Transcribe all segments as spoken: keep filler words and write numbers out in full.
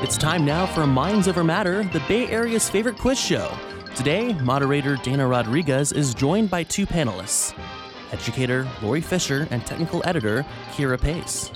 It's time now for Minds Over Matter, the Bay Area's favorite quiz show. Today, moderator Dana Rodriguez is joined by two panelists, educator Lori Fisher and technical editor Kira Pace.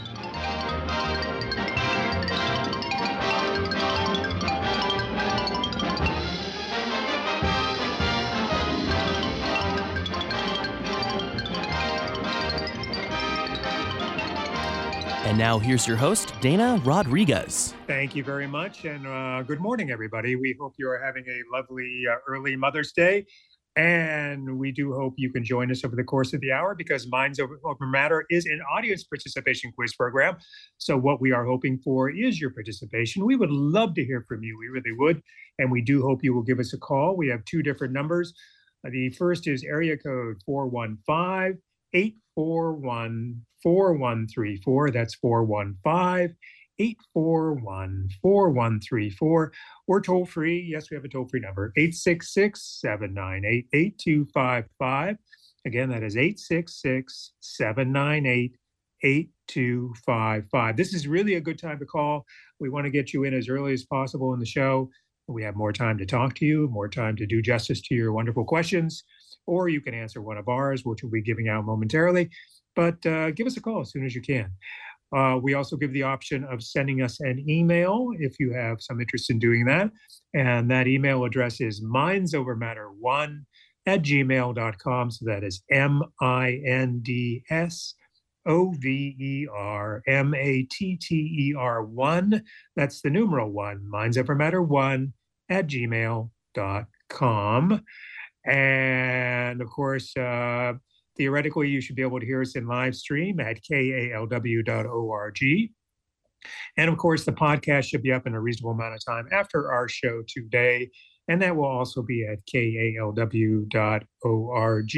And now here's your host, Dana Rodriguez. Thank you very much, and uh, good morning, everybody. We hope you are having a lovely uh, early Mother's Day, and we do hope you can join us over the course of the hour because Minds Over, Over Matter is an audience participation quiz program. So what we are hoping for is your participation. We would love to hear from you. We really would, and we do hope you will give us a call. We have two different numbers. Uh, the first is area code four one five, eight four one, four one three four. That's four one five, eight four one, four one three four. Or toll free. Yes, we have a toll free number, eight six six, seven nine eight, eight two five five. Again, that is eight six six, seven nine eight, eight two five five. This is really a good time to call. We want to get you in as early as possible in the show. We have more time to talk to you, more time to do justice to your wonderful questions, or you can answer one of ours, which we'll be giving out momentarily. But uh, give us a call as soon as you can. Uh, we also give the option of sending us an email if you have some interest in doing that. And that email address is mindsovermatter one at gmail dot com. So that is M I N D S O V E R M A T T E R one. That's the numeral one, mindsovermatter one at gmail dot com. And of course, uh, theoretically, you should be able to hear us in live stream at K A L W dot org. And of course, the podcast should be up in a reasonable amount of time after our show today. And that will also be at K A L W dot org.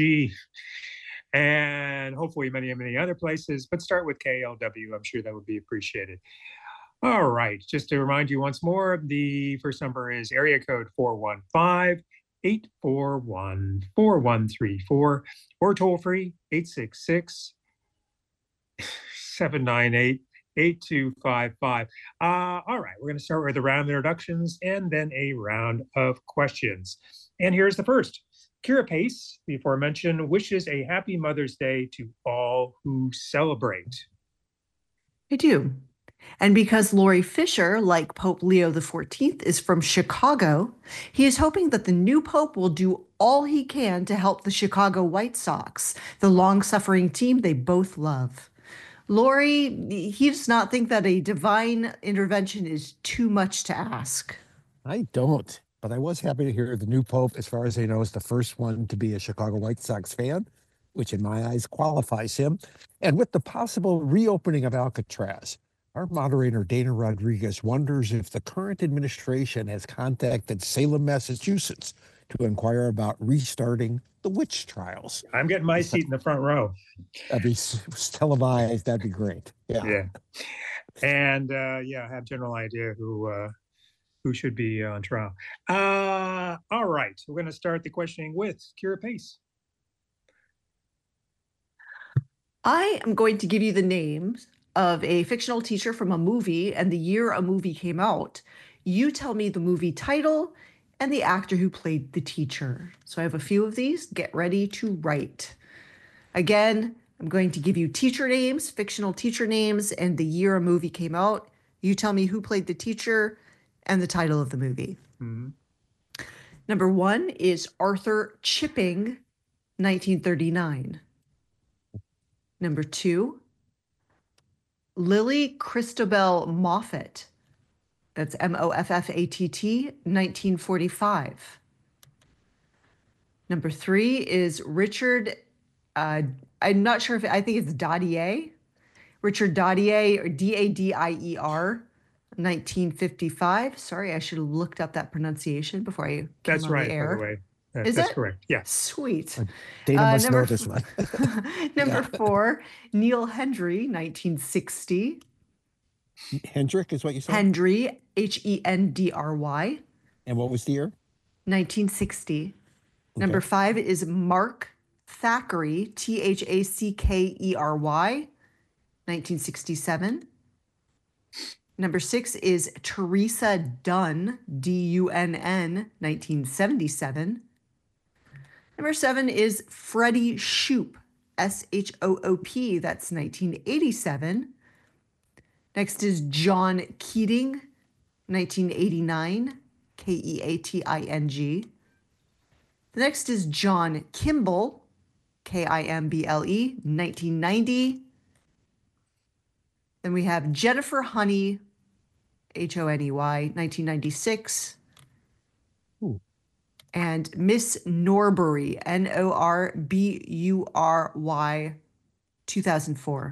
And hopefully many, many other places, but start with K L W. I'm sure that would be appreciated. All right, just to remind you once more, the first number is area code four one five, eight four one, four one three four, or toll free eight six six, seven nine eight, eight two five five. Uh, all right, we're going to start with a round of introductions and then a round of questions. And here's the first. Kira Pace, the aforementioned, wishes a happy Mother's Day to all who celebrate. I do. And because Lori Fisher, like Pope Leo the fourteenth, is from Chicago, he is hoping that the new Pope will do all he can to help the Chicago White Sox, the long-suffering team they both love. Lori, he does not think that a divine intervention is too much to ask. I don't, but I was happy to hear the new Pope, as far as I know, is the first one to be a Chicago White Sox fan, which in my eyes qualifies him. And with the possible reopening of Alcatraz, our moderator, Dana Rodriguez, wonders if the current administration has contacted Salem, Massachusetts to inquire about restarting the witch trials. I'm getting my seat in the front row. That'd be televised. That'd be great. Yeah. Yeah. And uh, yeah, I have a general idea who uh, who should be on trial. Uh, all right. We're going to start the questioning with Kira Pace. I am going to give you the names of a fictional teacher from a movie and the year a movie came out. You tell me the movie title and the actor who played the teacher. So I have a few of these. Get ready to write. Again, I'm going to give you teacher names, fictional teacher names, and the year a movie came out. You tell me who played the teacher and the title of the movie. Mm-hmm. Number one is Arthur Chipping, nineteen thirty-nine. Number two, Lily Christabel Moffat, that's M O F F A T T, nineteen forty-five. Number three is Richard, uh, I'm not sure if, I think it's Dadier, Richard Dadier, or D A D I E R, nineteen fifty-five. Sorry, I should have looked up that pronunciation before I came That's on right, the air. by the way. That, Is that's it? correct. Yeah. Sweet. Dana Uh, must number know this one. Number Yeah. four, Neil Hendry, nineteen sixty. Hendrick is what you said? Hendry, H E N D R Y, And what was the year? nineteen sixty. Number Okay. five is Mark Thackeray, T H A C K E R Y, nineteen sixty-seven. Number six is Teresa Dunn, D U N N, nineteen seventy-seven. Number seven is Freddie Shoop, S H O O P, that's nineteen eighty-seven. Next is John Keating, nineteen eighty-nine, K E A T I N G. The next is John Kimball, K I M B L E, nineteen ninety. Then we have Jennifer Honey, H O N E Y, nineteen ninety-six. Ooh. And Miss Norbury, N O R B U R Y, two thousand four.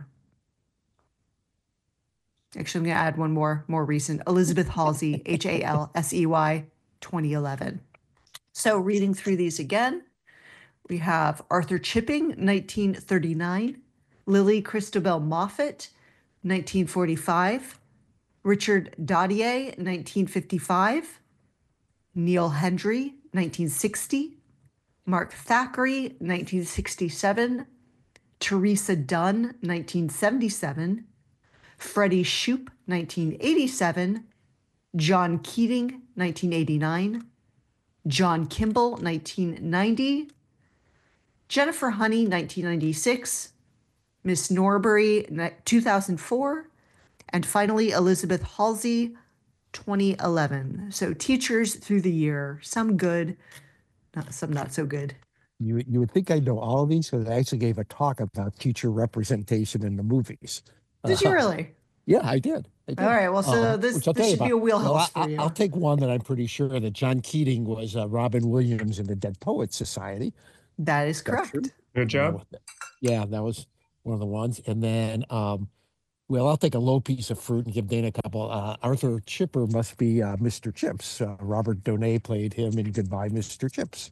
Actually, I'm going to add one more, more recent. Elizabeth Halsey, H A L S E Y, twenty eleven. So reading through these again, we have Arthur Chipping, nineteen thirty-nine. Lily Christabel Moffat, nineteen forty-five. Richard Dodier, nineteen fifty-five. Neil Hendry, nineteen sixty. Mark Thackeray, nineteen sixty-seven. Teresa Dunn, nineteen seventy-seven. Freddie Shoop, nineteen eighty-seven. John Keating, nineteen eighty-nine. John Kimball, nineteen ninety. Jennifer Honey, nineteen ninety-six. Miss Norbury, two thousand four. And finally, Elizabeth Halsey, twenty eleven. So teachers through the year, some good, not, some not so good. You you would think I know all of these because I actually gave a talk about teacher representation in the movies. Did Uh, you really? Yeah, I did. I did. All right. Well, so Uh, this, which I'll this tell you should be a about. wheelhouse Well, I, for you. I'll take one that I'm pretty sure that John Keating was uh, Robin Williams in the Dead Poets Society. That is That's correct. true. Good You know, job. with the- yeah, that was one of the ones. And then, um, well, I'll take a low piece of fruit and give Dana a couple. Uh, Arthur Chipper must be uh, Mister Chips. Uh, Robert Donay played him in Goodbye, Mister Chips.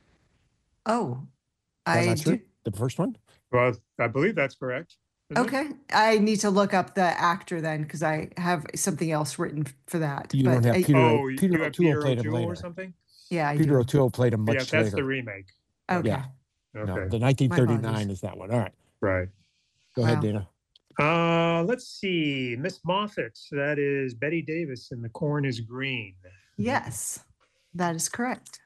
Oh, Is that I not true? do. The first one? Well, I believe that's correct. isn't it? Okay. I need to look up the actor then because I have something else written for that. You But don't have I- Peter. Oh, you Peter have O'Toole Peter played him O'Toole or later. something? yeah, I Peter do. O'Toole played him much Yes, that's later. the remake. Okay. yeah. Okay, No, the nineteen thirty-nine apologies. is that one. All right. right. Go ahead, Wow. Dana. Uh, let's see. Miss Moffat, that is Betty Davis in The Corn is Green. Yes, that is correct.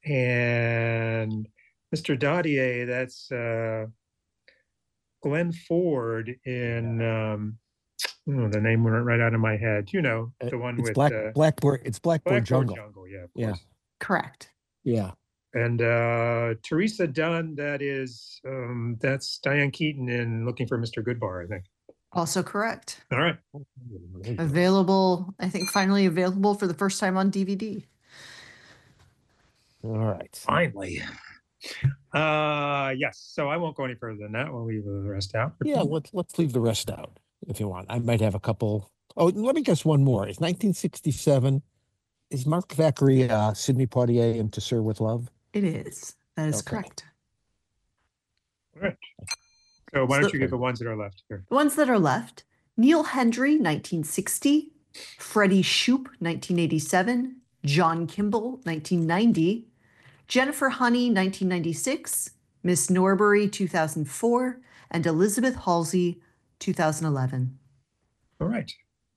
And Mister Dodier, that's uh, Glenn Ford in, um, oh, the name went right out of my head. You know, Uh, the one It's with Black uh, Blackboard. It's Blackboard, Blackboard Jungle. Jungle. Yeah, of Yeah. course. Correct. Yeah. And uh, Teresa Dunn, that is, um, that's Diane Keaton in Looking for Mister Goodbar, I think. Also correct. All right. Available, I think finally available for the first time on D V D. All right. Finally. Uh, yes. So I won't go any further than that. We'll leave the rest out. Yeah, let's let's leave the rest out if you want. I might have a couple. Oh, let me guess one more. It's nineteen sixty-seven. Is Mark Thackeray uh, Sidney Poitier in To Sir with Love? It is. That is Okay. correct. All right. So why don't So- you give the ones that are left here? The ones that are left, Neil Hendry, nineteen sixty, Freddie Shoop, nineteen eighty-seven, John Kimball, nineteen ninety, Jennifer Honey, nineteen ninety-six, Miss Norbury, two thousand four, and Elizabeth Halsey, two thousand eleven. All right.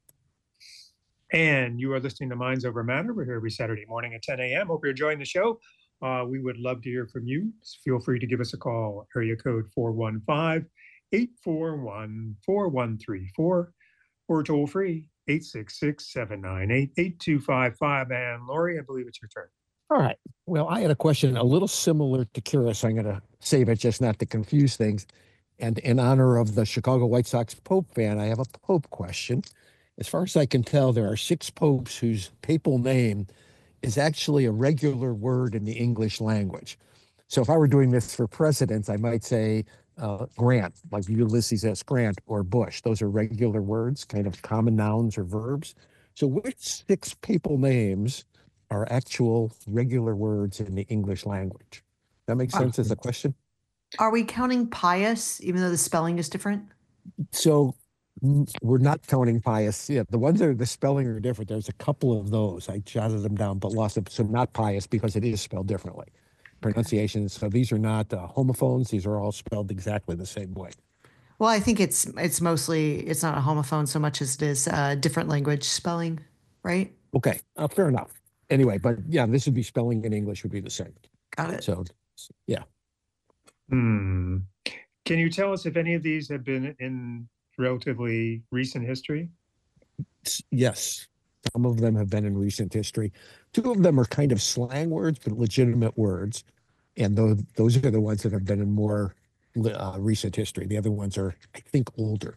And you are listening to Minds Over Matter. We're here every Saturday morning at ten a m Hope you're enjoying the show. Uh, we would love to hear from you. Feel free to give us a call. Area code four one five, eight four one, four one three four or toll free eight six six, seven nine eight, eight two five five. And Lori, I believe it's your turn. All right. Well, I had a question a little similar to Kira, so I'm going to save it just not to confuse things. And in honor of the Chicago White Sox Pope fan, I have a Pope question. As far as I can tell, there are six popes whose papal name is actually a regular word in the English language. So if I were doing this for presidents, I might say uh, Grant, like Ulysses S. Grant, or Bush. Those are regular words, kind of common nouns or verbs. So which six papal names are actual regular words in the English language? That makes sense as a question? Are we counting pious, even though the spelling is different? So mm, we're not counting pious. Yeah, the ones that are the spelling are different. There's a couple of those. I jotted them down, but lost them. So not pious because it is spelled differently. Pronunciations. So these are not uh, homophones. These are all spelled exactly the same way. Well, I think it's it's mostly it's not a homophone so much as it is uh, different language spelling, right? Okay, uh, fair enough. Anyway, but yeah, this would be spelling in English would be the same. Got it. So, yeah. Hmm. Can you tell us if any of these have been in relatively recent history? S- Yes, some of them have been in recent history. Two of them are kind of slang words, but legitimate words. And those, those are the ones that have been in more li- uh, recent history. The other ones are, I think, older.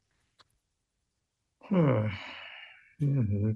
Huh. Mhm.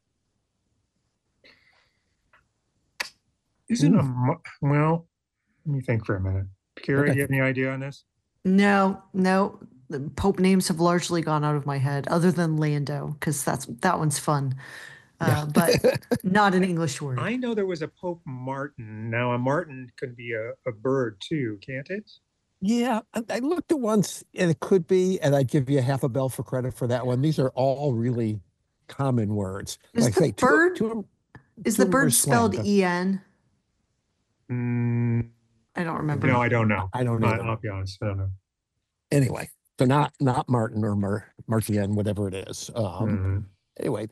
Isn't a Ooh. mo- well? Let me think for a minute. Kira, Okay. do you have any idea on this? No, no, the Pope names have largely gone out of my head, other than Lando, because that's that one's fun, Yeah. uh, but not an English word. I know there was a Pope Martin. Now, a Martin could be a, a bird too, can't it? Yeah, I, I looked at once, and it could be, and I'd give you a half a bell for credit for that one. These are all really common words. Is Like I the say, two, bird two of them, is two the of them are bird spelled slang. E N? Mm, I don't remember. no, I don't know. I don't I, either. I'll be honest. I don't know. Anyway, so not not Martin or Mar Martian, whatever it is. Um, Mhm. Anyway,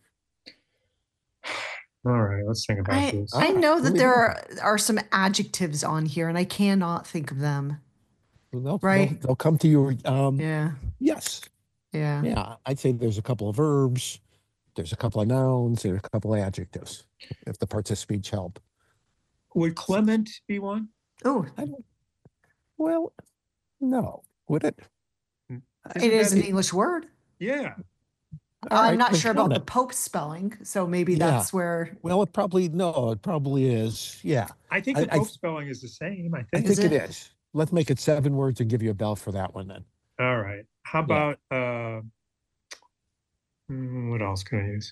All right, let's think about I this. I Ah, know here that we there go. are are some adjectives on here, and I cannot think of them. They'll, they'll, Right? they'll come to you. Um, Yeah, yes, yeah. yeah, I'd say there's a couple of verbs, there's a couple of nouns, there's a couple of adjectives, if the parts of speech help. Would Clement be one? Oh, I don't, well, no, would it? Isn't it is that an the- English word. Yeah. All I'm right, not then sure count about the it. Pope spelling, so maybe Yeah. that's where. Well, it probably, no, it probably is. Yeah, I think I- the I- Pope spelling is the same. I I think. Is think it it? is. Let's make it seven words and give you a bell for that one then. All right. How Yeah. about uh, mm, what else can I use?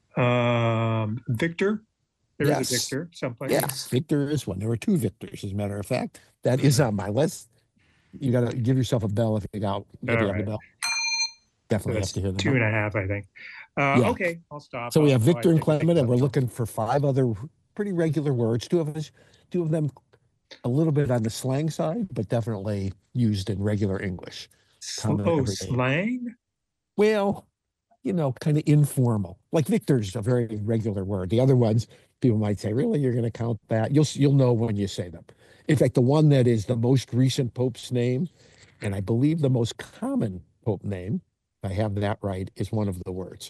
Um, Victor. There is a Yes. Victor someplace. Yeah, Yes. Victor is one. There were two Victors, as a matter of fact. That is on my list. You got to give yourself a bell if you got if All you have right. the bell. Definitely That's have to hear the two bell. and a half, I think. Uh, Yeah. Okay, I'll stop. So we I'll- have I'll Victor and take a think Clement, and about we're it. looking for five other pretty regular words. Two of us, two of them, a little bit on the slang side, but definitely used in regular English. Sl- common oh, everyday. slang? Well, you know, kind of informal. Like Victor's a very regular word. The other ones, people might say, "Really, you're going to count that?" You'll you'll know when you say them. In fact, the one that is the most recent Pope's name, and I believe the most common Pope name, if I have that right, is one of the words.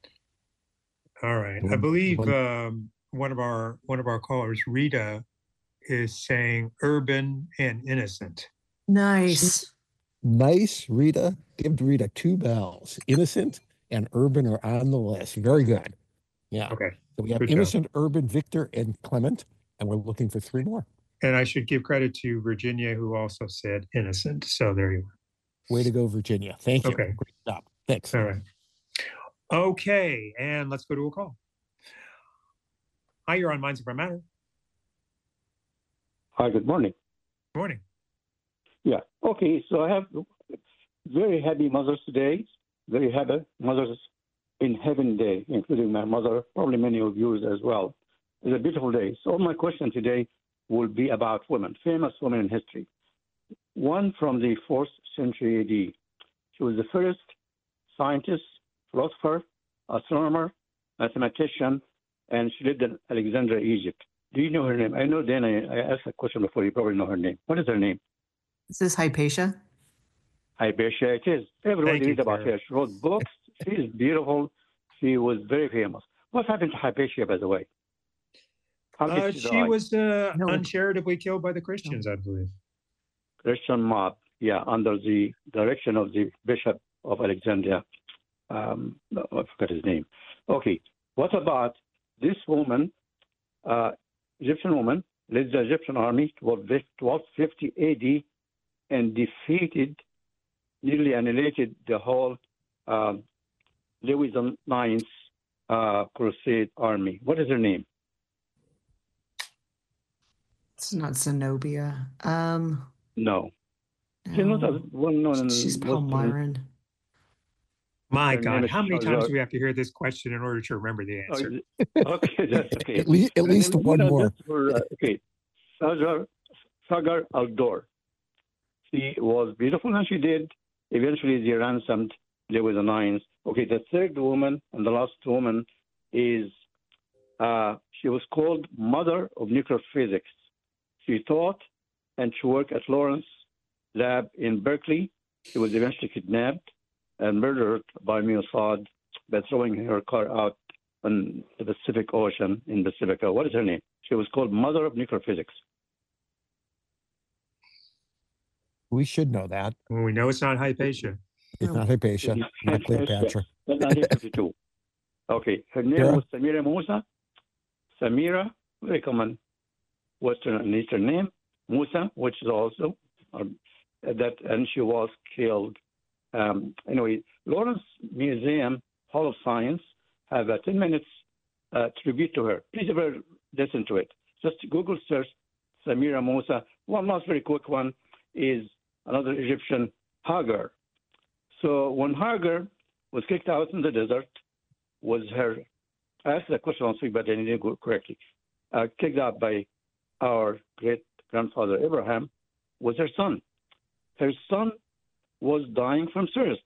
All right. I One- believe one- um, one of our one of our callers, Rita, is saying urban and innocent. Nice. Nice, Rita. Give Rita two bells. Innocent and urban are on the list. Very good. Yeah. Okay. So we have Good job. innocent, urban, Victor, and Clement, and we're looking for three more. And I should give credit to Virginia, who also said innocent. So there you Way to go, Virginia. Thank you. Okay. Great job. Thanks. are. All right. Okay, and let's go to a call. Hi, you're on Minds of Our Matter. Hi, good morning. Morning. Yeah. Okay, so I have very happy Mother's Day, very happy Mother's in Heaven Day, including my mother, probably many of you as well. It's a beautiful day. So my question today will be about women, famous women in history. One from the fourth century A D. She was the first scientist, philosopher, astronomer, mathematician, and she lived in Alexandria, Egypt. Do you know her name? I know, Dana, I asked a question before. You probably know her name. What is her name? Is this Hypatia? Hypatia. It is. Everybody Thank you, reads about Kara. her. She wrote books. She is beautiful. She was very famous. What happened to Hypatia, by the way? How did Uh, she she die? was uh, No. uncharitably killed by the Christians, I believe. Christian mob, yeah, under the direction of the Bishop of Alexandria. Um, no, I forgot his name. Okay, what about this woman, uh, Egyptian woman, led the Egyptian army twelve fifty A D and defeated, nearly annihilated the whole um, Louis the Ninth uh, Crusade army. What is her name? It's not Zenobia. Um, No. She's not no. as well known in She's Western- Palmyran. My Her name God, is how many Shazar. times do we have to hear this question in order to remember the Oh, answer? is it- okay, that's okay. At least, at And least then, one you know, more. just for, uh, okay, Sagar, Sagar Aldor. She was beautiful and she did Eventually, they ransomed Louis the Ninth. Okay, the third woman and the last woman is, uh, she was called Mother of Nuclear Physics. She taught and she worked at Lawrence Lab in Berkeley. She was eventually kidnapped and murdered by Mossad by throwing her car out in the Pacific Ocean in Pacifica. What is her name? She was called Mother of Nuclear Physics. We should know that. Well, we know it's not Hypatia. It's not Hypatia, not Cleopatra. That's nineteen fifty-two. Okay, her name Sarah? was Samira Musa. Samira, very common Western and Eastern name. Musa, which is also um, that, and she was killed. Um, anyway, Lawrence Museum Hall of Science have a ten minutes uh, tribute to her. Please ever listen to it. Just Google search Samira Musa. One last very quick one is another Egyptian, Hagar. So when Hagar was kicked out in the desert, was her, I asked that question last week, but I didn't go correctly, uh, kicked out by our great-grandfather Abraham, was her son. Her son was dying from thirst.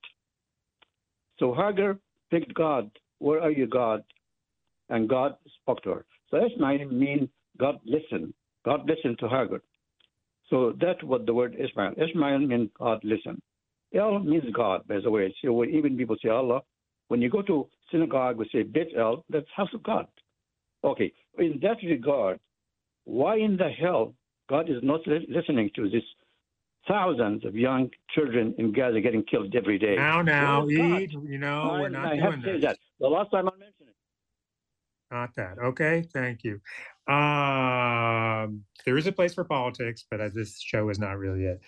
So Hagar picked God, where are you, God? And God spoke to her. So Ishmael means God listened. God listened to Hagar. So that's what the word Ishmael. Ishmael means God listen. El means God, by the way. So when even people say Allah, when you go to synagogue, we say Beit El, that's house of God. Okay, in that regard, why in the hell God is not li- listening to this thousands of young children in Gaza getting killed every day? Now, now, Where is God? Eid, you know, I, we're not I have doing to say that. that. The last time I mentioned it. Not that. Okay, thank you. Um, there is a place for politics, but uh, this show is not really it.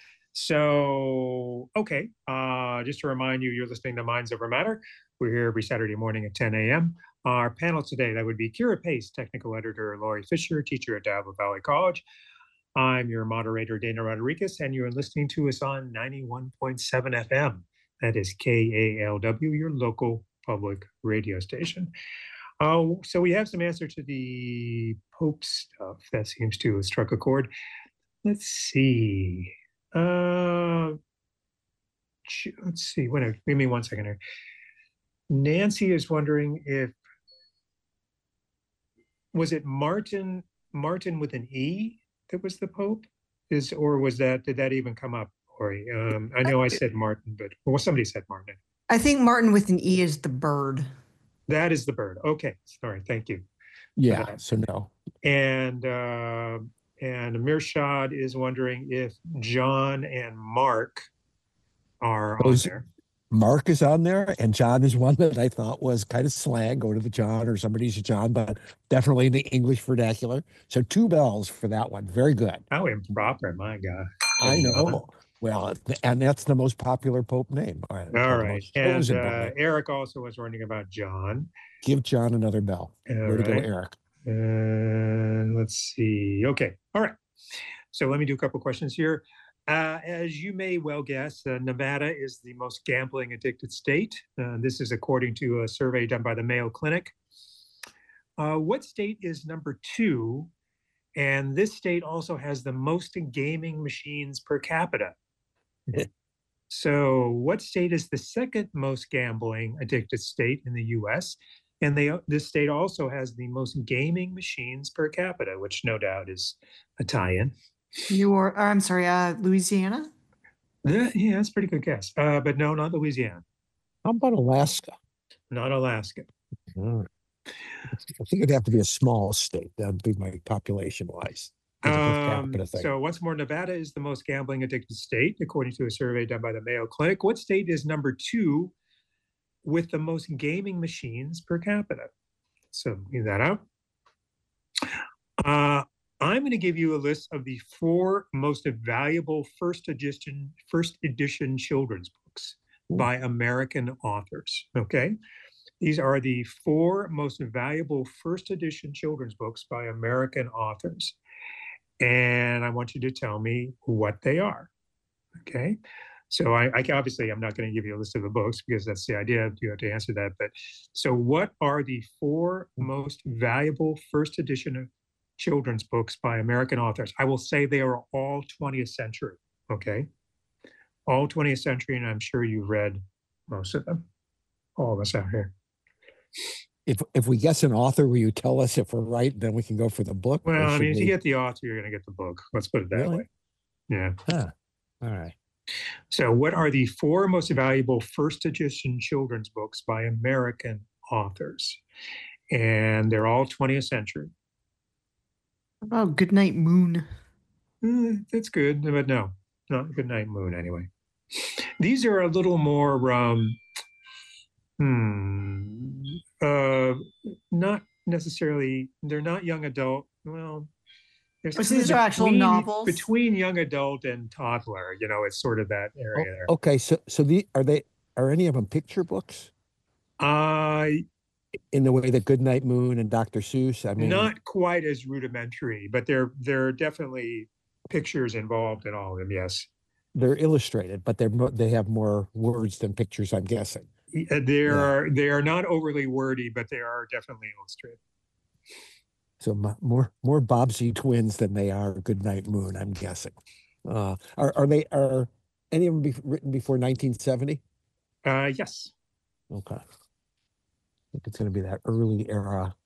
So, okay, uh, just to remind you, you're listening to Minds Over Matter. We're here every Saturday morning at ten a.m. Our panel today, that would be Kira Pace, technical editor, Laurie Fisher, teacher at Diablo Valley College. I'm your moderator, Dana Rodriguez, and you're listening to us on ninety-one point seven F M. That is K A L W, your local public radio station. Uh, so we have some answer to the Pope stuff. That seems to have struck a chord. Let's see. Uh, let's see. Wait, give me one second here. Nancy is wondering if, was it Martin, Martin with an E that was the Pope? Is, or was that, did that even come up, Lori? Um, I know I said Martin, but, well, somebody said Martin. I think Martin with an E is the bird. That is the bird. Okay, sorry, thank you. Yeah, so no. And uh, and Mirshad is wondering if John and Mark are Those- on there. Mark is on there, and John is one that I thought was kind of slang, go to the John or somebody's a John, but definitely in the English vernacular. So two bells for that one. Very good. How improper, my God. I know. Well, and that's the most popular Pope name. All right. All right. And uh, Eric also was wondering about John. Give John another bell. All Way to go, right. Eric. And let's see. Okay. All right. So let me do a couple questions here. Uh, as you may well guess, uh, Nevada is the most gambling addicted state. Uh, this is according to a survey done by the Mayo Clinic. Uh, what state is number two? And this state also has the most gaming machines per capita. So what state is the second most gambling addicted state in the U S? And they, this state also has the most gaming machines per capita, which no doubt is a tie-in. You are, I'm sorry, uh, Louisiana? Yeah, yeah, that's a pretty good guess. Uh, but no, not Louisiana. How about Alaska? Not Alaska. Mm. I think it'd have to be a small state. That'd be my population-wise. Um, so once more, Nevada is the most gambling addicted state, according to a survey done by the Mayo Clinic. What state is number two with the most gaming machines per capita? So leave that out. Uh, I'm going to give you a list of the four most valuable first edition, first edition children's books by American authors. Okay. These are the four most valuable first edition children's books by American authors. And I want you to tell me what they are. Okay. So I, I obviously I'm not going to give you a list of the books because that's the idea. You have to answer that. But so what are the four most valuable first edition of children's books by American authors? I will say they are all twentieth century. Okay. all twentieth century, and I'm sure you've read most of them. All of us out here. If if we guess an author, will you tell us if we're right? Then we can go for the book. or Well, I should mean, if you we- get the author, you're going to get the book. Let's put it that Really? way. Yeah. Huh. All right. So, what are the four most valuable first edition children's books by American authors? And they're all twentieth century. Oh, Goodnight Moon. Mm, that's good, but no, not Goodnight Moon anyway. These are a little more, um, hmm, uh, not necessarily, they're not young adult. Well, there's Oh, so kind of these are actual between- novels? Between young adult and toddler, you know, it's sort of that area there. Oh, okay. So so the are they are any of them picture books Uh, in the way that Goodnight Moon and Doctor Seuss? I mean, not quite as rudimentary, but there there are definitely pictures involved in all of them. Yes, they're illustrated, but they're mo- they have more words than pictures. I'm guessing. Uh, they Yeah. are they are not overly wordy, but they are definitely illustrated. So mo- more more Bobbsey twins than they are Goodnight Moon. I'm guessing. Uh, are are they are any of them be, written before nineteen seventy? Uh, yes. Okay. I think it's going to be that early era.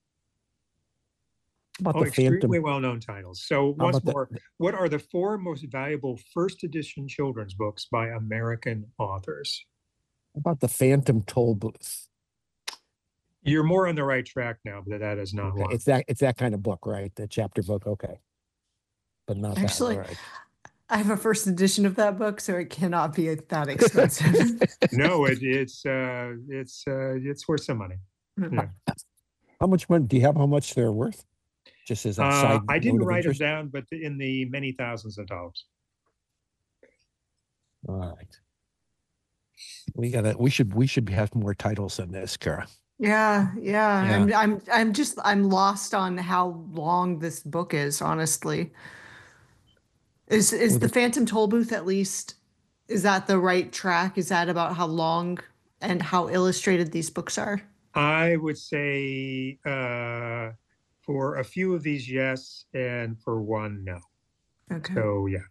How about Oh, the Phantom? extremely well-known titles. So How once about the- more, what are the four most valuable first edition children's books by American authors? How about the Phantom Toll Booth? You're more on the right track now, but that is not Okay. one. It's that it's that kind of book, right? The chapter book. Okay. But not Actually, that. All right. I have a first edition of that book, so it cannot be that expensive. No, it, it's uh, it's uh, it's worth some money. Yeah. How much money do you have? How much they're worth? Just as a Uh, side I didn't note of write them interest? down, but in the many thousands of dollars. All right. We gotta. We should. We should have more titles than this, Kara. Yeah, yeah. Yeah. I'm I'm I'm just I'm lost on how long this book is, honestly. Is is Well, the the- Phantom Toll Booth at least, is that the right track? Is that about how long and how illustrated these books are? I would say uh, for a few of these, yes, and for one, no. Okay. So yeah.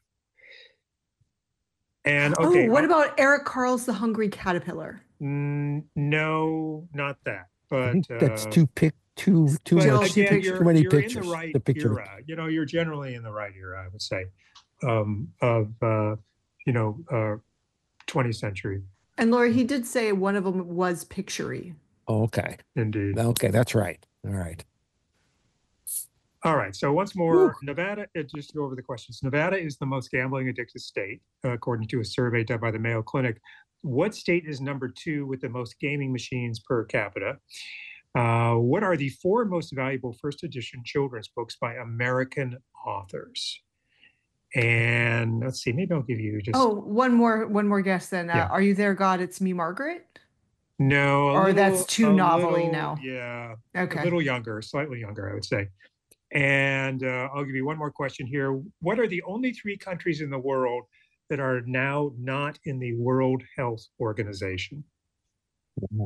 And okay, Oh, what uh, about Eric Carle's The Hungry Caterpillar? mm, no, not that. I But think that's uh, too pick too too but Still much. too again, pictures. you're, Too many you're pictures. in the right The picture. era. You know, you're generally in the right era, I would say, um, of uh, you know, uh, twentieth century. And Laura, he did say one of them was picture-y. Oh, okay. Indeed. Okay, that's right. All right. All right. So once more, Nevada, uh, just to go over the questions. Nevada is the most gambling addicted state, uh, according to a survey done by the Mayo Clinic. What state is number two with the most gaming machines per capita? Uh, what are the four most valuable first edition children's books by American authors? And let's see, maybe I'll give you just Oh, one more one more guess then. Uh, Yeah. Are You There, God? It's Me, Margaret? no, a Or that's little- too a novelly little- now. Yeah, Okay. a little younger, slightly younger, I would say. And uh, I'll give you one more question here. What are the only three countries in the world that are now not in the World Health Organization? How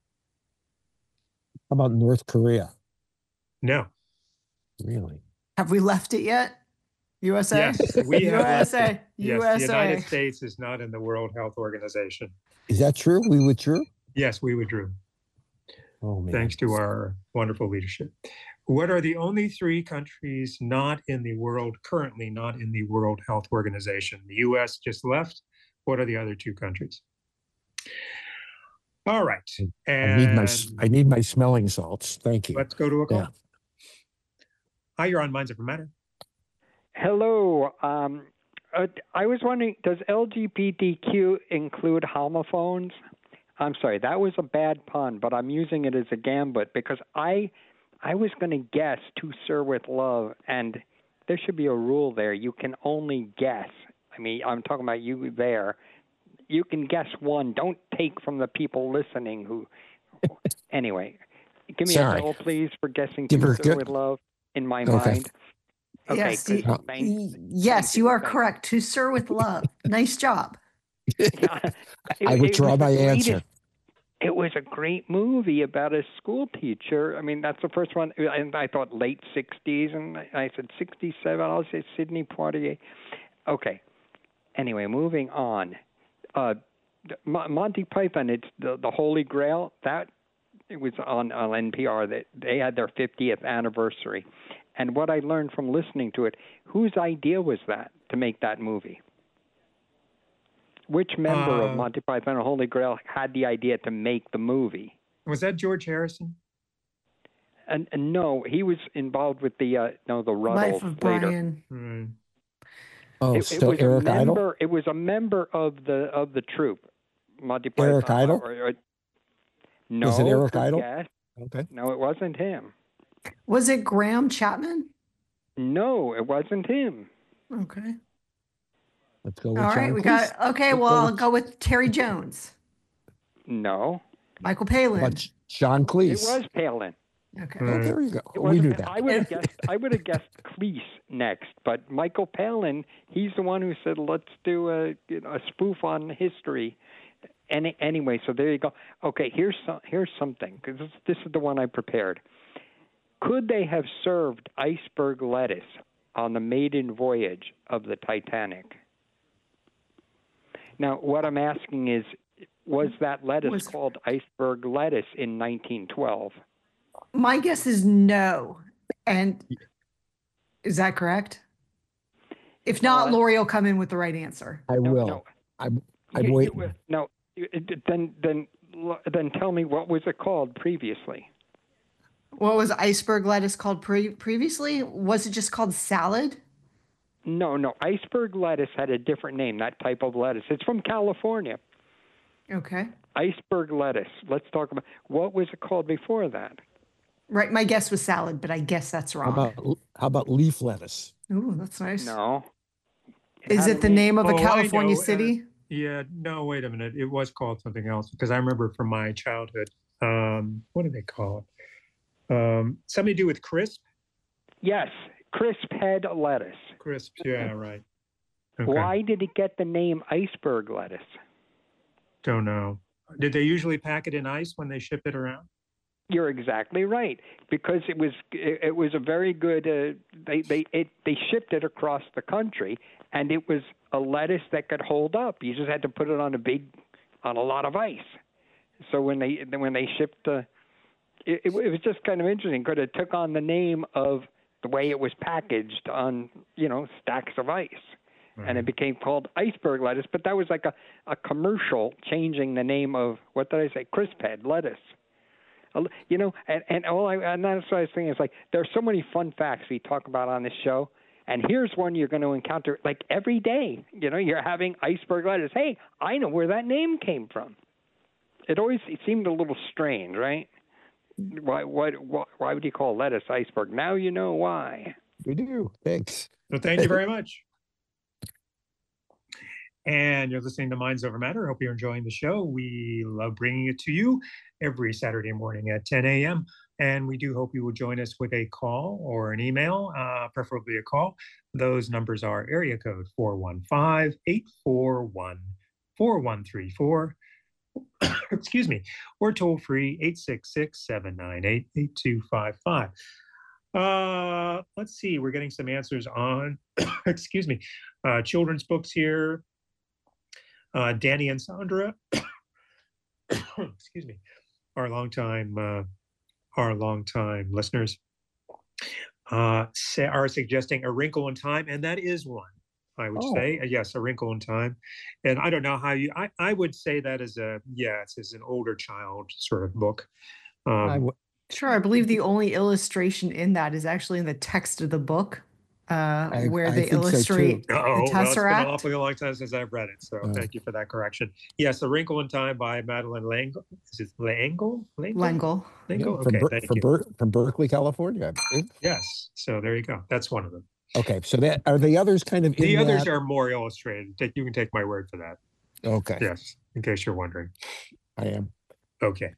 about North Korea? No. Really? Have we left it yet? U S A? Yes, we have left U S A. it. Yes, U S the United A. States is not in the World Health Organization. Is that true? We withdrew? Yes, we withdrew, Oh man. thanks to our wonderful leadership. What are the only three countries not in the world, currently not in the World Health Organization? The U S just left. What are the other two countries? All right. I need my s- And I need my smelling salts. Thank you. let's go to a call. Yeah. Hi, you're on Minds Over Matter. Hello. Um, uh, I was wondering, does L G B T Q include homophones? I'm sorry, that was a bad pun, but I'm using it as a gambit because I, I was going to guess To Sir With Love, and there should be a rule there. You can only guess. I mean, I'm talking about you there. You can guess one. Don't take from the people listening who. Anyway, give me Sorry. a bell, please, for guessing Give To her Sir good- With Love in my Okay. mind. Okay, Yes, good. you- Thank- y- yes, thank you you, are thank you. correct. To Sir With Love. Nice job. Yeah, it- I it withdraw was the my greatest- answer. It was a great movie about a school teacher. I mean, that's the first one. And I thought late sixties, and I said sixty-seven. I'll say Sidney Poitier. Okay. Anyway, moving on. Uh, Monty Python, it's the, the Holy Grail. That it was on, on N P R. That they had their fiftieth anniversary. And what I learned from listening to it, whose idea was that to make that movie? Which member uh, of Monty Python and Holy Grail had the idea to make the movie? Was that George Harrison? And, and no, he was involved with the uh, no the Ruddle Life of later. Brian. Hmm. Oh, it, still it was Eric a member, Idle? It was a member of the of the troupe, Monty Python. Eric Idle? Or, or, no, was it Eric Idle? Yes. Okay. No, it wasn't him. Was it Graham Chapman? No, it wasn't him. Okay. Let's go with All John right, we Cleese. got okay. Let's Well, go I'll with- go with Terry Jones, No, Michael Palin. But John it Cleese. was Palin. Okay. Oh, there you go. It We knew wasn't- that. I would have guessed. I would have guessed Cleese next, but Michael Palin. He's the one who said, "Let's do a you know, a spoof on history." Any, anyway, so there you go. Okay, here's some, here's something because this, this is the one I prepared. Could they have served iceberg lettuce on the maiden voyage of the Titanic? Now, what I'm asking is, was that lettuce Was- called iceberg lettuce in nineteen twelve? My guess is no. And is that correct? If not, Uh, Lori will come in with the right answer. I No, will. no. I'm, I'm You- you- waiting. no, you- then then then tell me, what was it called previously? What was iceberg lettuce called pre- previously? Was it just called salad? No, no, iceberg lettuce had a different name. That type of lettuce. It's from California. Okay. Iceberg lettuce. Let's talk about what was it called before that. Right. My guess was salad, but I guess that's How wrong. about how about leaf lettuce? Ooh, that's nice. No. Is had it a the name of Oh, a I California know, uh, city? Yeah, no, wait a minute. It was called something else because I remember from my childhood. Um, what do they call it? Um, something to do with crisp? Yes, crisp head lettuce. Crisps, yeah, right. Okay. Why did it get the name iceberg lettuce? Don't know. Did they usually pack it in ice when they ship it around? You're exactly right, because it was it, it was a very good. Uh, they they it, they shipped it across the country, and it was a lettuce that could hold up. You just had to put it on a big, on a lot of ice. So when they when they shipped the, it, it, it was just kind of interesting because it took on the name of the way it was packaged on you know stacks of ice. And it became called iceberg lettuce, but that was like a, a commercial changing the name of, what did I say, crisp head lettuce. You know, and, and all I, and that's what I was thinking is like, there's so many fun facts we talk about on this show, and here's one you're going to encounter like every day. You know, you're having iceberg lettuce. Hey, I know where that name came from. It always it seemed a little strange, right? Why, why, why, why would you call lettuce iceberg? Now you know why. We do. Thanks. So thank you very much. And you're listening to Minds Over Matter. I hope you're enjoying the show. We love bringing it to you every Saturday morning at ten a.m. And we do hope you will join us with a call or an email, uh, preferably a call. Those numbers are area code four one five, eight four one, four one three four, excuse me, or toll free eight six six, seven nine eight, eight two five five. Uh, let's see, we're getting some answers on, excuse me, uh, children's books here. Uh, Danny and Sandra, excuse me, our longtime, uh, our longtime listeners, uh, say, are suggesting A Wrinkle in Time, and that is one, I would Oh. say. Uh, yes, A Wrinkle in Time. And I don't know how you, I, I would say that as a, yes, as an older child sort of book. Um, I w- Sure. I believe the only illustration in that is actually in the text of the book, uh, I- where I they think so, too. illustrate Oh, the well, it's been Tesseract. an awfully long time since I've read it, so Oh. thank you for that correction. Yes, A Wrinkle in Time by Madeline Langle. Is it Langle? Langle? Langle. Langle? yeah, from, Okay, Ber- thank from, you. Ber- from Berkeley, California. I believe. Yes, so there you go. That's one of them. Okay, so that are the others kind of in The others that? are more illustrated. Take- You can take my word for that. Okay, Yes, in case you're wondering. I am. Okay.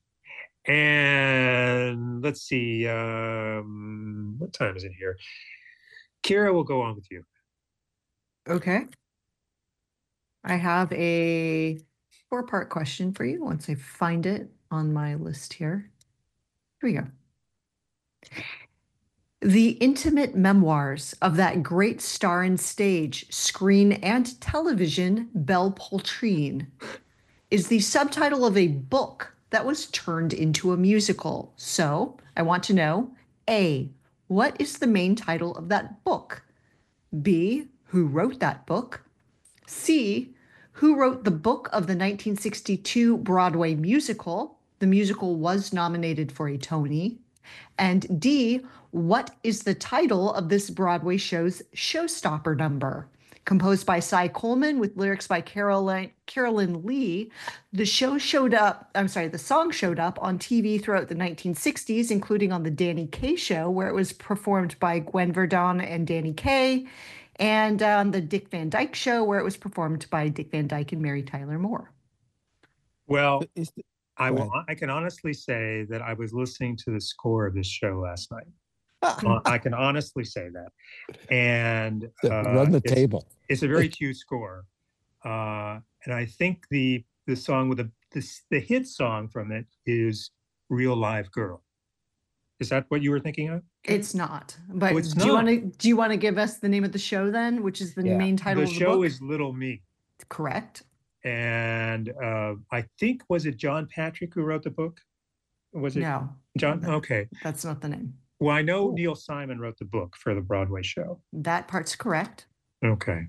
And let's see. Um, what time is it here? Kira will go on with you. Okay. I have a four-part question for you once I find it on my list here. Here we go. The intimate memoirs of that great star in stage, screen, and television, Belle Poltrine, is the subtitle of a book that was turned into a musical. So I want to know, A, what is the main title of that book? B, who wrote that book? C, who wrote the book of the nineteen sixty-two Broadway musical? The musical was nominated for a Tony. And D, what is the title of this Broadway show's showstopper number? Composed by Cy Coleman with lyrics by Caroline, Carolyn Lee, the show showed up, I'm sorry, the song showed up on T V throughout the nineteen sixties, including on the Danny Kaye Show, where it was performed by Gwen Verdon and Danny Kaye, and on the Dick Van Dyke Show, where it was performed by Dick Van Dyke and Mary Tyler Moore. Well, Is the- I Go will. ahead. I can honestly say that I was listening to the score of this show last night. Uh, I can honestly say that, and uh, Run the it's, table. it's a very cute score, uh, and I think the the song with the, the the hit song from it is "Real Live Girl." Is that what you were thinking of? It's not. But Oh, it's do you not. want to do you want to give us the name of the show then, which is the Yeah. main title The of the show book? is Little Me, Correct. and uh, I think was it John Patrick who wrote the book? Was it No, John? no. Okay. that's not the name. Well, I know Cool. Neil Simon wrote the book for the Broadway show. That part's correct. Okay.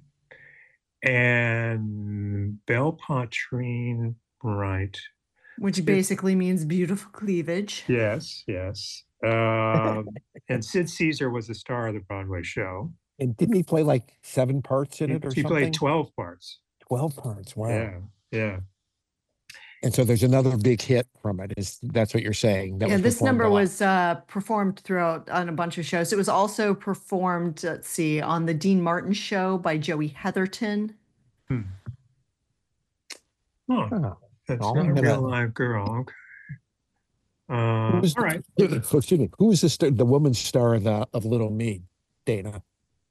And Belle Poltrine, right. Which basically means beautiful cleavage. Yes, yes. Um, and Sid Caesar was the star of the Broadway show. And didn't he play like seven parts in He, it or he something? played twelve parts. twelve parts. Wow. Yeah, yeah. And so there's another big hit from it. Is that's what you're saying? That Yeah, was this performed number a lot. was uh, performed throughout on a bunch of shows. It was also performed, let's see, on the Dean Martin Show by Joey Heatherton. Hmm. Oh, Oh. that's Oh, not a look at real that. live girl. Okay. Who Uh, was all the- right. Excuse me. Who was the st- the woman star of the of Little Me, Dana?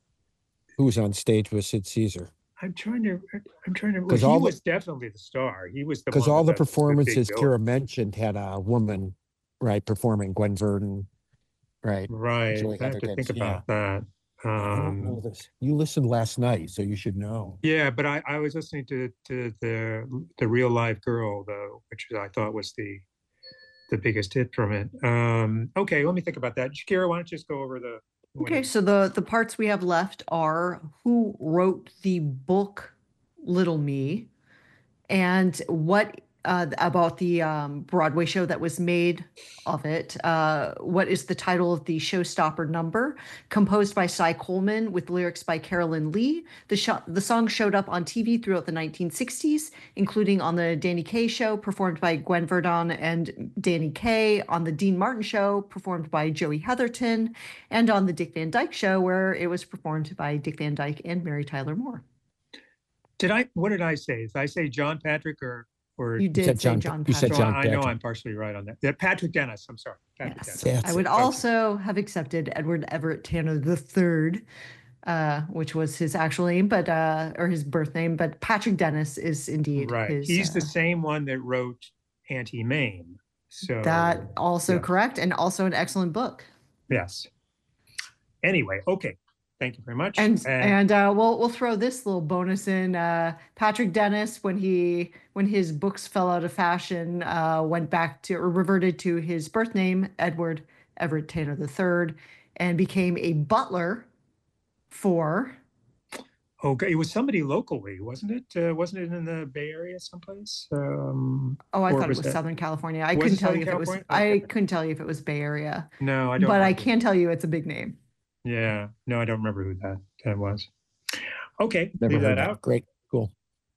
Who was on stage with Sid Caesar? I'm trying to. I'm trying to. Well, 'Cause he all the- was definitely the star. He was the Because one all the with big performances bill. Kira mentioned had a woman, right, performing Gwen Verdon, right? Right. Julie I have to Heatherton, think yeah. about that. I don't know Um, this. You listened last night, so you should know. yeah, but I, I was listening to, to the the Real Live Girl though, which I thought was the the biggest hit from it. Um, okay, let me think about that. Shakira, why don't you just go over the Okay, so the the parts we have left are who wrote the book Little Me, and what uh, about the um, Broadway show that was made of it. Uh, what is the title of the showstopper number? Composed by Cy Coleman with lyrics by Carolyn Lee. The, sh- the song showed up on T V throughout the nineteen sixties, including on the Danny Kaye Show, performed by Gwen Verdon and Danny Kaye, on the Dean Martin Show, performed by Joey Heatherton, and on the Dick Van Dyke Show, where it was performed by Dick Van Dyke and Mary Tyler Moore. Did I? What did I say? Did I say John Patrick or or? You did said say John- John you said Patrick. So John I, I know Patrick. I'm partially right on that. Yeah, Patrick Dennis. I'm sorry. Patrick Yes. Dennis. That's I would it. also have accepted Edward Everett Tanner the Third, uh, which was his actual name, but uh, or his birth name. But Patrick Dennis is indeed Right. his. He's the uh, same one that wrote Auntie Mame. So that also yeah. correct, and also an excellent book. Yes. Anyway, okay. Thank you very much. And and uh, we'll we'll throw this little bonus in. Uh, Patrick Dennis, when he when his books fell out of fashion, uh, went back to or reverted to his birth name, Edward Everett Tanner the Third, and became a butler for. okay, it was somebody locally, wasn't it? Uh, wasn't it in the Bay Area someplace? Um, Oh, I or thought it was that- Southern California. I Was couldn't it tell Southern you if it was. California? I Okay. couldn't tell you if it was Bay Area, No, I don't. but I remember. can tell you it's a big name. Yeah, no, I don't remember who that that was. Okay, Never leave heard that that. out. Great, cool.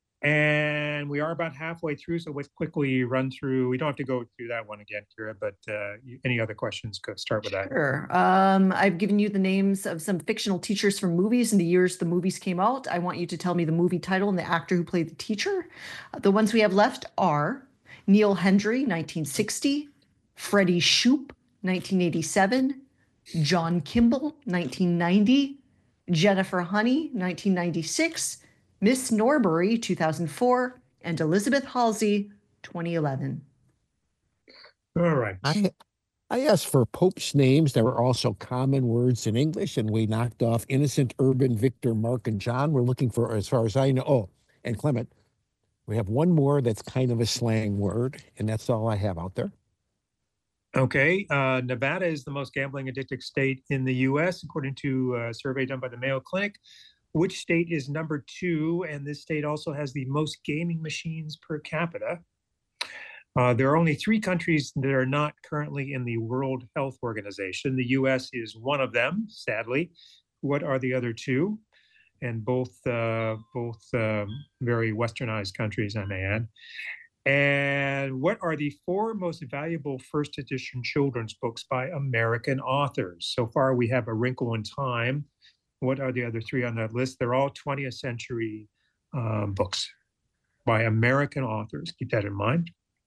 And we are about halfway through, so let's quickly run through. We don't have to go through that one again, Kira, but uh, you- any other questions? Go start with that. Sure. Um, I've given you the names of some fictional teachers from movies and the years the movies came out. I want you to tell me the movie title and the actor who played the teacher. Uh, The ones we have left are Neil Hendry, nineteen sixty, Freddie Shoup, nineteen eighty-seven, John Kimball, nineteen ninety, Jennifer Honey, nineteen ninety-six, Miss Norbury, two thousand four, and Elizabeth Halsey, twenty eleven. All right. I I asked for popes' names that were also common words in English, and we knocked off Innocent, Urban, Victor, Mark, and John. We're looking for, as far as I know, oh, and Clement. We have one more that's kind of a slang word, and that's all I have out there. Okay, uh, Nevada is the most gambling addicted state in the U S, according to a survey done by the Mayo Clinic. Which state is number two? And this state also has the most gaming machines per capita. Uh, there are only three countries that are not currently in the World Health Organization. The U S is one of them, sadly. What are the other two? And both uh, both um, very westernized countries, I may add. And what are the four most valuable first edition children's books by American authors? So far, we have A Wrinkle in Time. What are the other three on that list? They're all twentieth century um, books by American authors. Keep that in mind.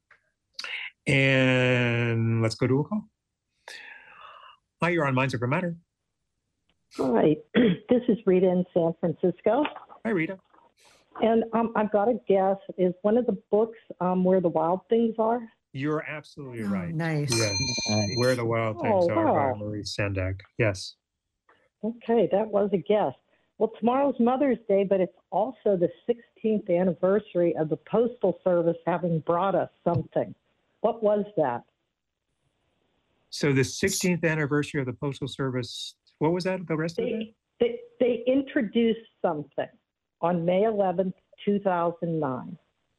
And let's go to a call. Hi, you're on Minds Over Matter. Hi, this is Rita in San Francisco. Hi, Rita. And um, I've got a guess. Is one of the books um, Where the Wild Things Are? You're absolutely Oh, right. nice. Yes. Nice. Where the Wild Things Oh, Are wow. by Marie Sendak. Yes. Okay, that was a guess. Well, tomorrow's Mother's Day, but it's also the sixteenth anniversary of the Postal Service having brought us something. What was that? So the sixteenth anniversary of the Postal Service, what was that, the rest of it? They, they, they introduced something on May eleventh, two thousand nine.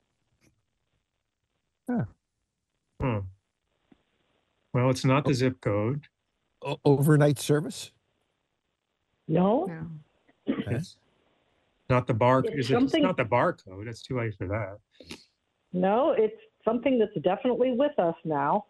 Hmm. Well, it's not the zip code. O- overnight service? No? No. Okay. It's not the bar. It's Is it, it's something- not the barcode. It's too late for that. No, it's something that's definitely with us now.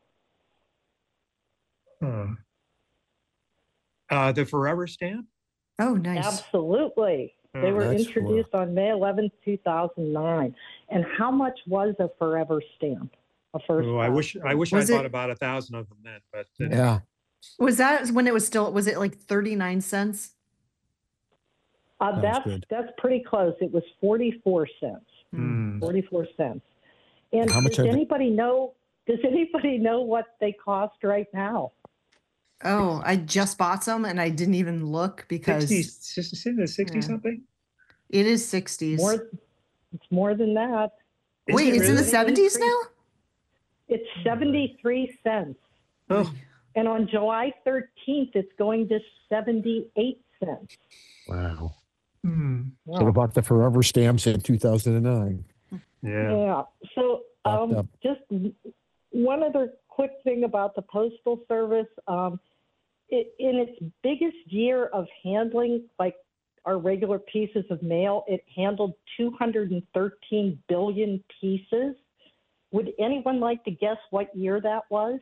Huh. Uh, the Forever Stamp? Oh, nice. Absolutely. They Oh, were that's introduced on May eleventh, two thousand nine. And how much was a Forever Stamp? A first Oh, I class wish I stamp? wish Was I it- bought about a thousand of them then, but uh, Yeah. Was that when it was still, was it like thirty-nine cents? Uh, Sounds that's good. that's pretty close. It was forty-four cents. hmm. forty-four cents. And How much does are they? anybody know does anybody know what they cost right now? Oh, I just bought some and I didn't even look because sixty, is it sixty Yeah. something? it is sixties. More it's more than that. Is Wait, it it's in the really? seventies now? It's seventy-three cents. Oh, And on July thirteenth it's going to seventy-eight cents. Wow. hmm. Wow. Should have bought the Forever stamps in two thousand nine. Yeah. Yeah. So Fucked um, up. just w- one other quick thing about the Postal Service. Um, it, in its biggest year of handling, like our regular pieces of mail, it handled two hundred thirteen billion pieces. Would anyone like to guess what year that was?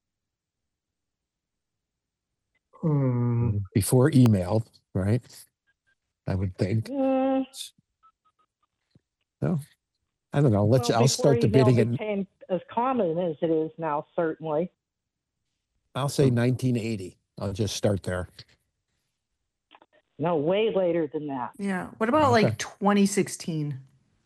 Hmm. Before email, right? I would think. Mm, No, I don't know. Let's. well, I'll before start the email bidding, and became as common as it is now, certainly. I'll say nineteen eighty. I'll just start there. No, way later than that. Yeah. What about Okay. like twenty sixteen?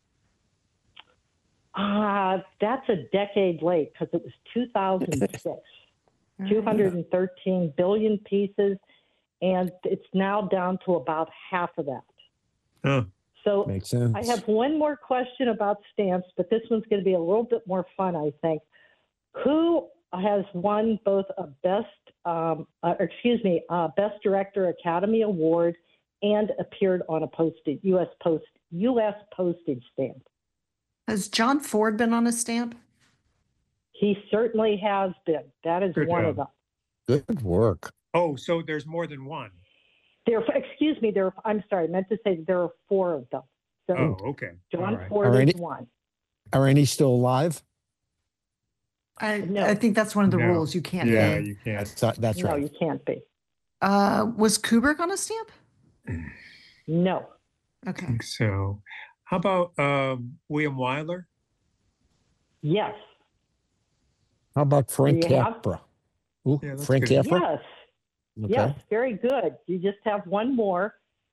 Ah, that's a decade late because it was two thousand six. two hundred thirteen billion pieces, and it's now down to about half of that. Oh, So Makes sense. I have one more question about stamps, but this one's going to be a little bit more fun, I think. Who has won both a best, um, uh, excuse me, uh, Best Director Academy Award and appeared on a postage U S post U S postage stamp? Has John Ford been on a stamp? He certainly has been. That is Good one job. of them. Good work. oh, so there's more than one. There, excuse me. There. I'm sorry. I meant to say there are four of them. So Oh, okay. All John right. Ford Are is any- one. Are any still alive? I No. I think that's one of the No. rules. You can't Yeah, be. you can't. That's not- that's no, right. you can't be. Uh, was Kubrick on a stamp? No. I Okay. think so. How about um, William Wyler? Yes. How about Frank you have- Capra? Ooh, Yeah, that's Frank good. Capra. Yes. Okay. Yes. Very good. You just have one more.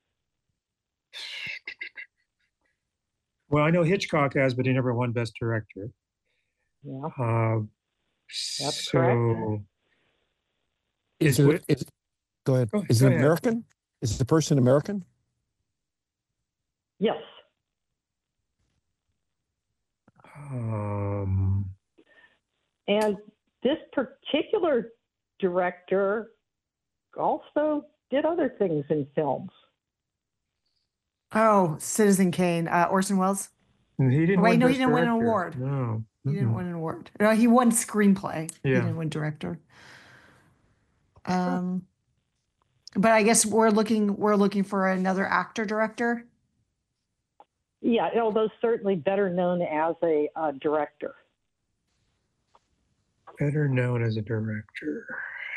Well, I know Hitchcock has, but he never won Best Director. Yeah. Uh, That's so correct. Is, Is it, what- is go ahead. Go- Is go it ahead. American? Is the person American? Yes. Um, And this particular director also did other things in films. Oh, Citizen Kane, uh, Orson Welles. he didn't Wait, win no, he Best didn't win an Director. award. No. He didn't Mm-mm. win an award. No, he won screenplay. He Yeah. didn't win director. Um, but I guess we're looking we're looking for another actor director. Yeah, although certainly better known as a uh, director. Better known as a director.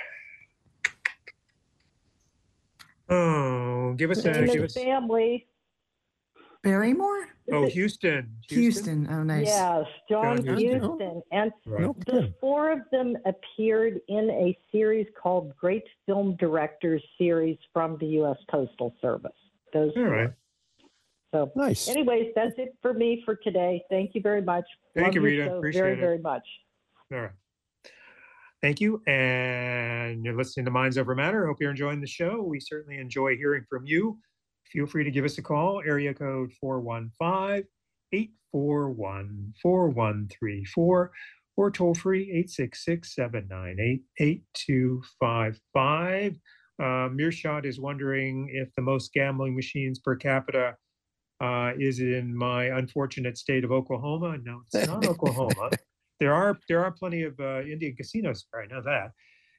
Oh, give us a In give his us. family. Barrymore? Oh, Houston. Houston. Oh, nice. Yes, John John Huston. Huston. And Right. No the kidding. four of them appeared in a series called Great Film Directors Series from the U S Postal Service. Those All four. right. So, Nice. anyways, that's it for me for today. Thank you very much. Thank Love you, your Rita. show Appreciate very, it. very much. All right. Thank you. And you're listening to Minds Over Matter. Hope you're enjoying the show. We certainly enjoy hearing from you. Feel free to give us a call, area code four one five, eight four one, four one three four, or toll free eight six six, seven nine eight, eight two five five. Uh, Mearshot is wondering if the most gambling machines per capita uh, is in my unfortunate state of Oklahoma. No, it's not Oklahoma. There are there are plenty of uh, Indian casinos. I know that.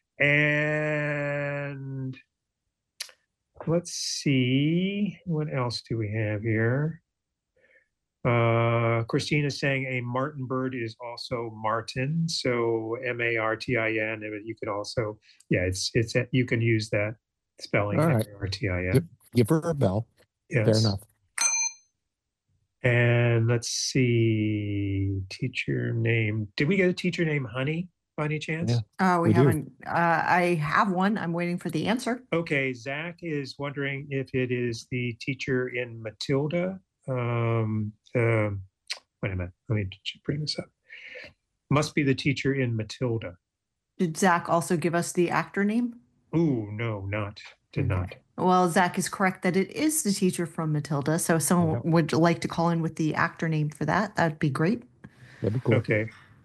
And let's see, what else do we have here? Uh, Christina's saying a Martin bird is also Martin, so M A R T I N. and You can also, yeah, it's it's you can use that spelling, All M right. A R T I N. Yep. Give her a bell. Fair Yes. enough. And let's see, teacher name. Did we get a teacher named Honey by any chance? Yeah. Uh, we, We do. haven't. Uh, I have one. I'm waiting for the answer. Okay, Zach is wondering if it is the teacher in Matilda. Um, the, wait a minute, let me ch- bring this up. Must be the teacher in Matilda. Did Zach also give us the actor name? Ooh, no, not, did not. Okay. Well, Zach is correct that it is the teacher from Matilda. So if someone Yeah. would like to call in with the actor name for that, that'd be great. That'd be cool. Okay.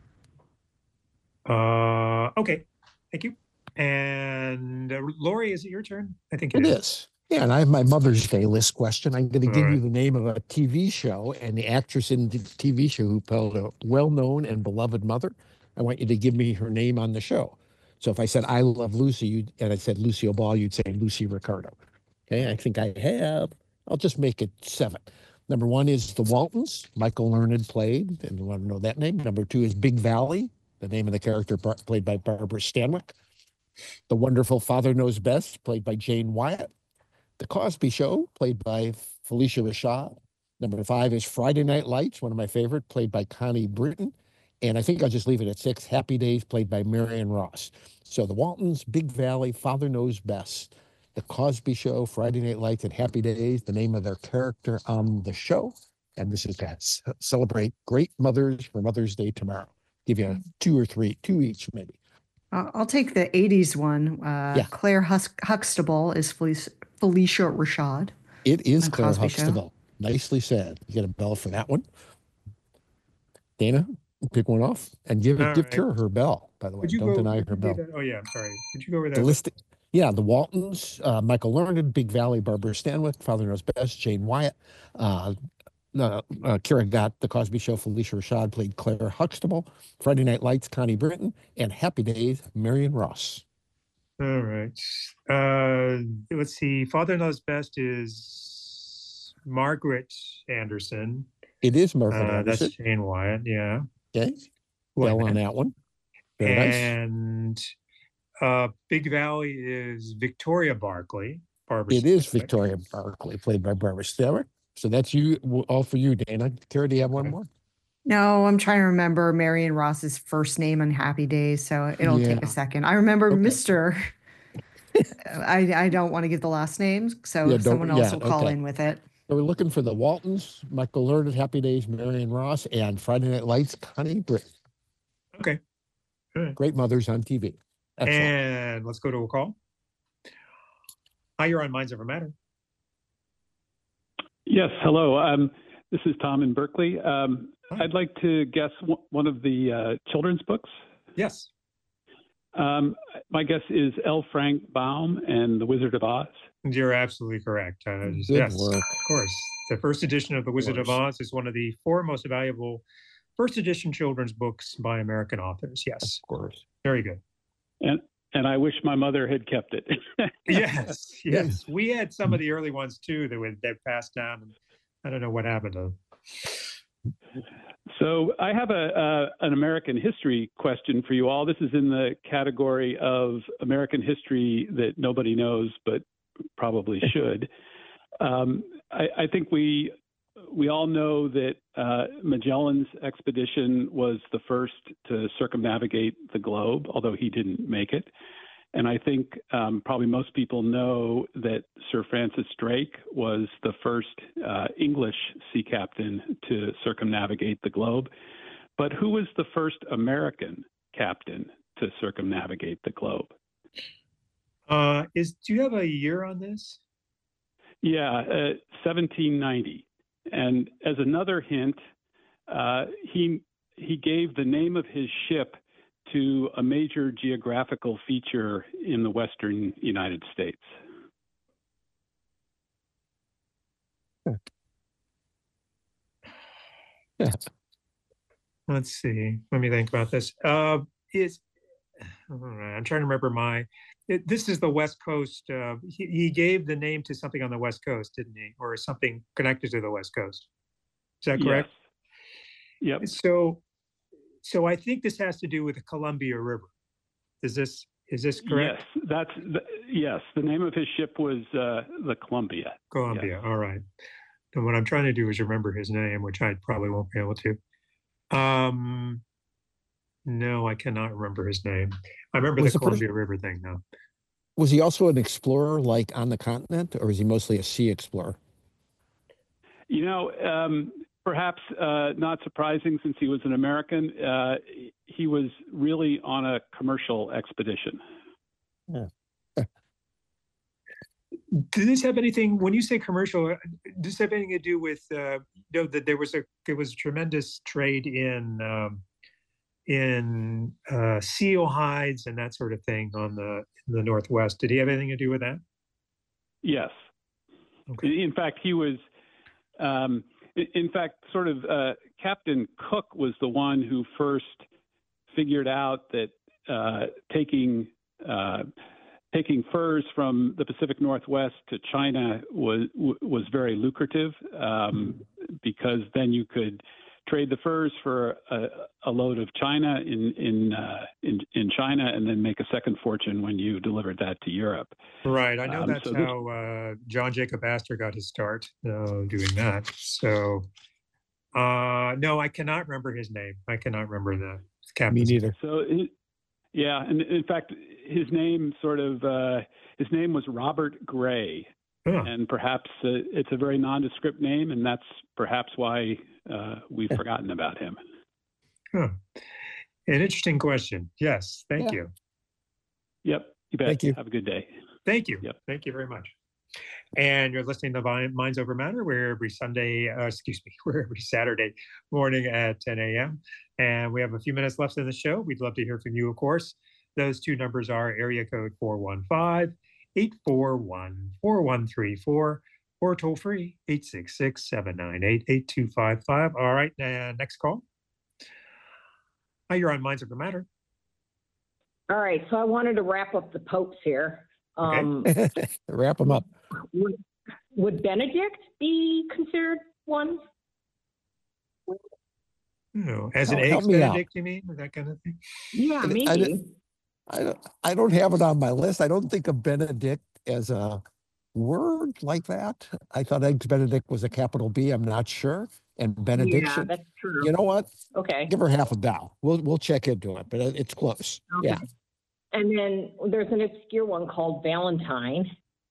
Uh, okay, thank you. And uh, Lori, is it your turn? I think It is. Yeah, and I have my Mother's Day list question. I'm going to All give you right. the name of a T V show and the actress in the T V show who played a well-known and beloved mother. I want you to give me her name on the show. So if I said I love Lucy, you and I said Lucille Ball, you'd say Lucy Ricardo. Okay, I think I have. I'll just make it seven. Number one is The Waltons. Michael Learned played, and you want to know that name. Number two is Big Valley, the name of the character bar- played by Barbara Stanwyck. The Wonderful Father Knows Best, played by Jane Wyatt. The Cosby Show, played by Felicia Rashad. Number five is Friday Night Lights, one of my favorite, played by Connie Britton. And I think I'll just leave it at six, Happy Days, played by Marion Ross. So The Waltons, Big Valley, Father Knows Best, The Cosby Show, Friday Night Lights, and Happy Days, the name of their character on the show. And this is to c- celebrate great mothers for Mother's Day tomorrow. Give you two or three, two each maybe. Uh, I'll take the eighties one. Uh, Yeah. Claire Hus- Huxtable is Felicia, Felicia Rashad. It is On Claire Cosby Show. Huxtable. Nicely said. You get a bell for that one. Dana, pick one off and give it, All give right. her her bell, by the way. Would you Don't go? deny would her you bell. do that? Oh yeah, I'm sorry. Would you go over that? The list, yeah, the Waltons, uh, Michael Learned, Big Valley, Barbara Stanwyck, Father Knows Best, Jane Wyatt, uh, uh, uh, Kira Gott, The Cosby Show, Felicia Rashad played Claire Huxtable, Friday Night Lights, Connie Britton, and Happy Days, Marion Ross. All right. Uh, let's see. Father Knows Best is Margaret Anderson. It is Margaret Uh, that's Anderson. Jane Wyatt. Yeah. Okay, Wait a bell on minute. that one. Very nice. And uh, Big Valley is Victoria Barkley. Barbara. It is Stanwyck. Victoria Barkley, played by Barbara Stanwyck. So that's you, all for you, Dana. Kara, do you have one Okay. more? No, I'm trying to remember Marion Ross's first name on Happy Days, so it'll take Yeah. a second. I remember Okay. Mister I, I don't want to give the last names, so Yeah, don't- someone else yeah, will call okay. in with it. So we're looking for the Waltons, Michael Learned, Happy Days, Marion Ross, and Friday Night Lights, Connie Britton. Okay. All right. Great mothers on T V. Excellent. And let's go to a call. Hi, you're on Minds Over Matter. Yes, hello. Um, this is Tom in Berkeley. Um, Hi. I'd like to guess w- one of the uh, children's books. Yes. Um, my guess is L. Frank Baum and The Wizard of Oz. You're absolutely correct. Uh, Good yes, work. of course. The first edition of The Wizard of course. Oz is one of the four most valuable first edition children's books by American authors. Yes, Of course. very good. And and I wish my mother had kept it. Yes, yes. We had some of the early ones too that would that passed down, and I don't know what happened to them. So I have a, a an American history question for you all. This is in the category of American history that nobody knows, but probably should. Um, I, I think we we all know that uh, Magellan's expedition was the first to circumnavigate the globe, although he didn't make it. And I think um, probably most people know that Sir Francis Drake was the first uh, English sea captain to circumnavigate the globe. But who was the first American captain to circumnavigate the globe? Uh, is do you have a year on this? Yeah, uh, seventeen ninety. And as another hint, uh, he he gave the name of his ship to a major geographical feature in the western United States. Let's see. Let me think about this. Uh, is I'm trying to remember my. It, this is the West Coast. Uh, he, he gave the name to something on the West Coast, didn't he, or something connected to the West Coast? Is that correct? Yes. Yep. So, so I think this has to do with the Columbia River. Is this is this correct? Yes, that's the, yes. The name of his ship was uh, the Columbia. Columbia. Yes. All right. And what I'm trying to do is remember his name, which I probably won't be able to. Um, no, I cannot remember his name. I remember Was the the first- Columbia River thing now. Was he also an explorer, like on the continent, or is he mostly a sea explorer? You know, um, perhaps uh, not surprising since he was an American. Uh, he was really on a commercial expedition. Yeah. Does this have anything, when you say commercial, uh, does this have anything to do with, uh, you know, that there was a, there was tremendous trade in, um, in uh, seal hides and that sort of thing on the, in the Northwest? Did he have anything to do with that? Yes. Okay. In fact, he was, um, in, in fact, sort of uh, Captain Cook was the one who first figured out that uh, taking uh, taking furs from the Pacific Northwest to China was was very lucrative um, because then you could trade the furs for a, a load of China in in, uh, in in China, and then make a second fortune when you delivered that to Europe. Right. I know Um, that's so this- how uh, John Jacob Astor got his start uh, doing that. So, uh, no, I cannot remember his name. I cannot remember the captain. Me neither. So, it, yeah, and in fact, his name sort of uh, his name was Robert Gray, Huh. and perhaps uh, it's a very nondescript name, and that's perhaps why uh, we've forgotten about him. Huh. An interesting question. Yes. Thank Yeah. you. Yep, you bet. Thank you. Have a good day. Thank you. Yep. Thank you very much. And you're listening to Vi- Minds Over Matter, where every Sunday, uh, excuse me, where every Saturday morning at ten a.m. And we have a few minutes left in the show. We'd love to hear from you, of course. Those two numbers are area code four one five, eight four one, four one three four or toll free eight six six, seven nine eight, eight two five five. All right, uh, next call. Hi, you're on Minds Over Matter. All right, so I wanted to wrap up the popes here. Okay. Um, Wrap them up. would, would Benedict be considered one? No, as an Oh, help eggs me out. Benedict, you mean, or that kind of thing? Yeah, I- I maybe. didn't- I don't, I don't have it on my list. I don't think of Benedict as a word like that. I thought Eggs Benedict was a capital B. I'm not sure. And Yeah, benediction. that's true. You know what? Okay. Give her half a bow. We'll we'll check into it, but it- it's close. Okay. Yeah. And then there's an obscure one called Valentine.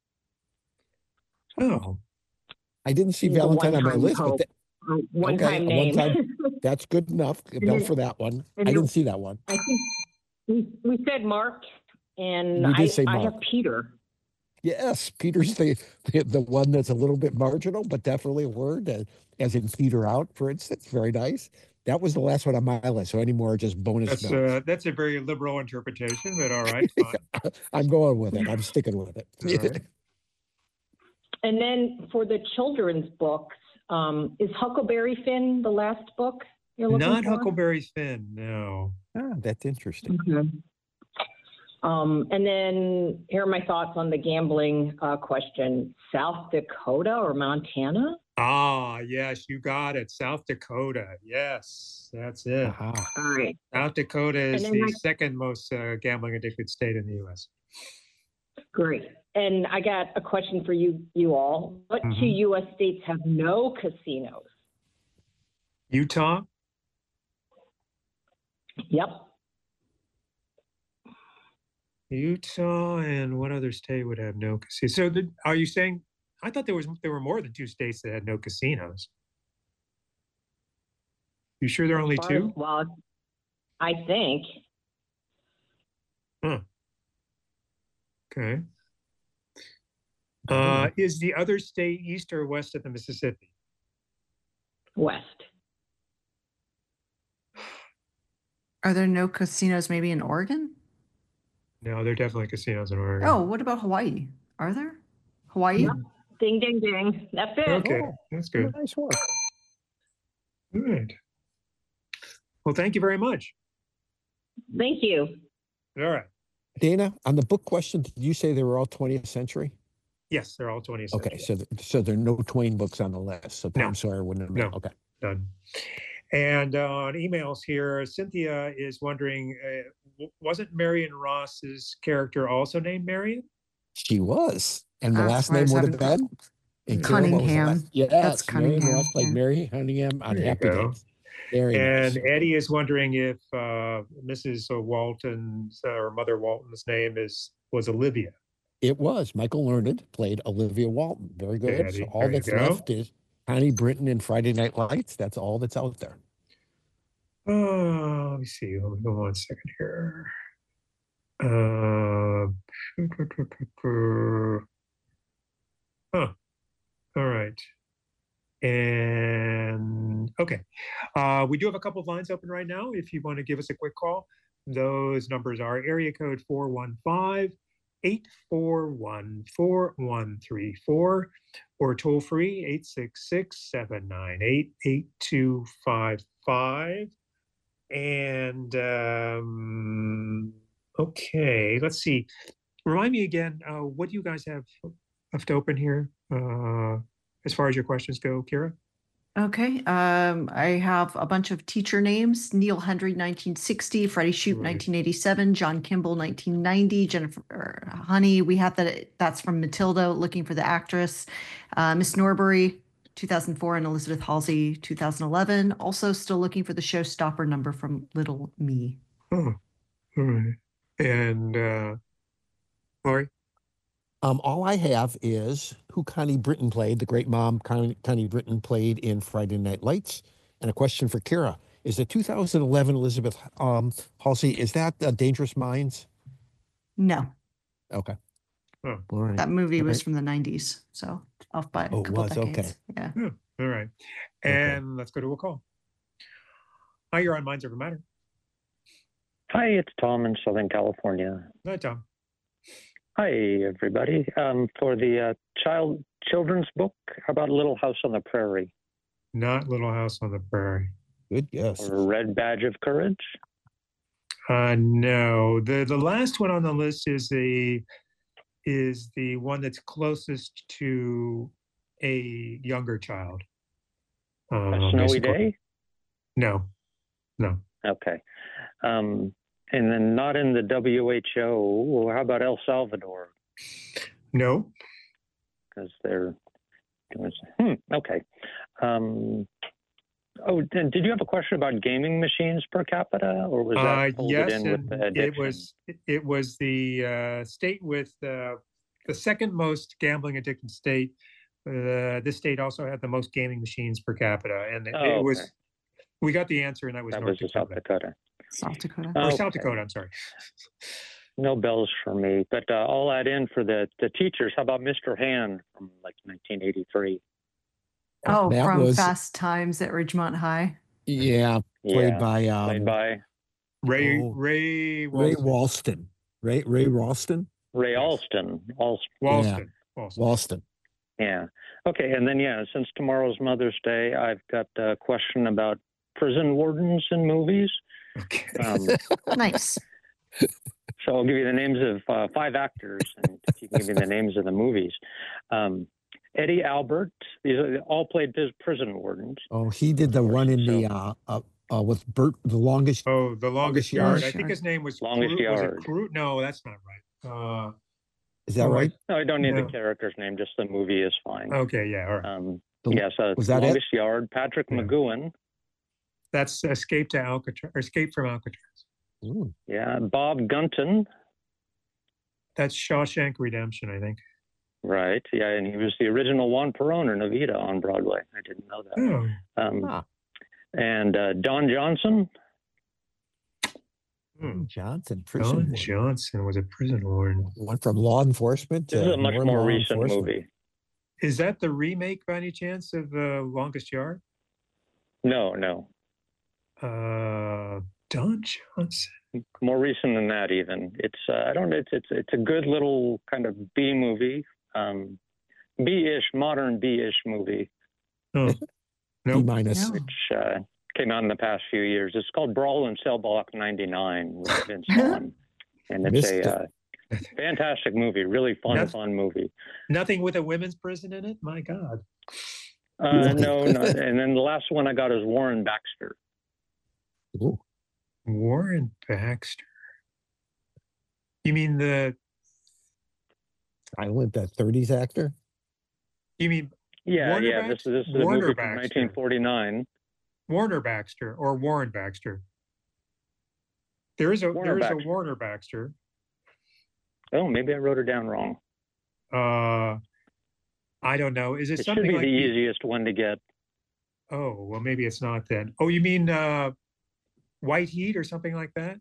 Oh, I didn't see He's a Valentine on my one-time list, but pope. tha- a One-time a name. one-time- that's good enough. A And bell then- for that one. and I then- didn't see that one. I think we, we said Mark And You did I, say I Mark. have Peter. Yes, Peter's the, the the one that's a little bit marginal, but definitely a word, uh, as in Peter out, for instance. Very nice. That was the last one on my list. So any more are just bonus That's notes. uh, that's a very liberal interpretation, but all right, fine. I'm going with it. I'm sticking with it. All right. And then for the children's books, um, is Huckleberry Finn the last book you're looking Not for? Huckleberry Finn, no. Ah, that's interesting. Okay. Um, and then here are my thoughts on the gambling uh, question. South Dakota or Montana? Ah, yes, you got it. South Dakota. Yes, that's it. Aha. All right. South Dakota is And then the I- second most uh, gambling addicted state in the U S. Great. And I got a question for you, you all. What two Mhm. U S states have no casinos? Utah? Yep. Utah and what other state would have no casinos? So the, are you saying, I thought there was there were more than two states that had no casinos. You sure there are only As far as- two? well, I think. Okay. Uh, is the other state east or west of the Mississippi? West. Are there no casinos maybe in Oregon? No, there are definitely casinos in Oregon. Oh, what about Hawaii? Are there? Hawaii? Yep. Ding, ding, ding. That's it. Okay, Oh, that's good. Nice work. All right. Well, thank you very much. Thank you. All right. Dana, on the book question, did you say they were all twentieth century? Yes, they're all twentieth Okay, century. so th- so there are no Twain books on the list. So Tom No. Sawyer wouldn't have been. No. Okay. Done. And uh, on emails here, Cynthia is wondering, uh, w- wasn't Marion Ross's character also named Marion? She was. And the That's last why I name was would have having been? And Kira, what was the Cunningham. last- Yes, That's Marion Cunningham, Ross played yeah. Mary Cunningham on There you Happy go. Days. Very And nice. Eddie is wondering if uh, Missus Walton's uh, or Mother Walton's name is was Olivia. It was. Michael Learned played Olivia Walton. Very good. Eddie, So all there you that's go. left is Connie Britton and Friday Night Lights. That's all that's out there. Oh, let me see. Let me go one second here. Uh, huh. All right. And okay. Uh, we do have a couple of lines open right now. If you want to give us a quick call, those numbers are area code four one five, eight four one, four one three four or toll free eight six six, seven nine eight, eight two five five. And um, okay, let's see. Remind me again, uh, what do you guys have left open here uh, as far as your questions go, Kira? Okay. Um, I have a bunch of teacher names: Neil Hendry, nineteen sixty; Freddie Shoup, Right. nineteen eighty-seven; John Kimball, nineteen ninety; Jennifer Honey. We have that. That's from Matilda, looking for the actress. Uh, Miss Norbury, two thousand four, and Elizabeth Halsey, two thousand eleven. Also, still looking for the showstopper number from Little Me. Oh, all right. And uh, Lori? Um, all I have is who Connie Britton played, the great mom Connie, Connie Britton played in Friday Night Lights. And a question for Kira. Is the two thousand eleven Elizabeth um, Halsey, is that uh, Dangerous Minds? No, Okay. Oh, All right. that movie was Okay. from the nineties, so off by a Oh, it couple was, okay. decades. Yeah. all right. Okay. And let's go to a call. Hi, you're on Minds Over Matter. Hi, it's Tom in Southern California. Hi, Tom. Hi, everybody. Um, for the uh, child children's book, how about Little House on the Prairie Not Little House on the Prairie. Good guess. or Red Badge of Courage? Uh, no, the the last one on the list is the is the one that's closest to a younger child. A Uh, Snowy basically- Day? No, no. Okay. Um, and then not in the W H O. Well, how about El Salvador? No. Because they're doing. Hmm, okay. Um, oh, then did you have a question about gaming machines per capita, or was that Uh, folded yes, in with and the it addiction? was it was the uh, state with uh, the second most gambling addicted state. Uh, this state also had the most gaming machines per capita, and it, Oh, it okay. was. We got the answer, and that was That North was the Dakota. South Dakota. South Dakota. Or Okay. South Dakota, I'm sorry. no bells for me. But uh, I'll add in for the, the teachers. How about Mister Han from like nineteen eighty-three? Oh, That from was- Fast Times at Ridgemont High. Yeah, played Yeah, by um, played by Ray Oh. Ray Ray Walston. Walston. Ray Ray Ralston. Ray Yes. Alston. Alston. Walston. Walston. Walston. Yeah. Okay. And then, yeah, since tomorrow's Mother's Day, I've got a question about prison wardens in movies. Okay. Um, Nice. so I'll give you the names of uh, five actors, and if you can give me the names of the movies. Um, Eddie Albert. These are all played pris- prison wardens. Oh, he did the one in the uh, uh, uh with Bert, the longest. Oh, the longest Longest yard. Yard. I think his name was Longest Cru- was it Yard. Cru- No, that's not right. Uh, Is that oh, right? No, I don't need No. the character's name. Just the movie is fine. okay, yeah, all right. Um, The- yeah. So was that it? Longest Yard. Patrick Yeah. McGowan. That's Escape to Alcatraz. Or Escape from Alcatraz. Ooh. Yeah. Bob Gunton. That's Shawshank Redemption, I think. Right. Yeah, and he was the original Juan Perón in Evita on Broadway. I didn't know that. Oh, Um, Ah. And uh, Don Johnson. hmm. Johnson, prison. Don warden. Johnson was a prison warden. Went from law enforcement to This is a much more more law recent enforcement. movie. Is that the remake by any chance of The Longest Yard? No, no, Uh, Don Johnson. more recent than that. Even it's uh, I don't. It's it's it's a good little kind of B movie, um, B-ish, modern B-ish movie, Oh, B nope. minus. No. which uh, came out in the past few years. It's called Brawl in Cell Block ninety-nine with Vince Vaughn, and it's Missed a uh, fantastic movie. Really fun, That's- fun movie. Nothing with a women's prison in it? My God. Uh, no, no. And then the last one I got is Warren Baxter. Ooh. Warren Baxter. You mean the, Silent, that thirties actor. you mean Yeah, Warner yeah. This, Baxter? this is a Warner movie from Baxter. nineteen forty-nine. Warner Baxter or Warren Baxter? There is a Warner there is Baxter. a Warner Baxter. Oh, maybe I wrote it down wrong. Uh, I don't know. Is it, It should something be like the the- easiest one to get. Oh, well, maybe it's not then. Oh, you mean uh, White Heat or something like that?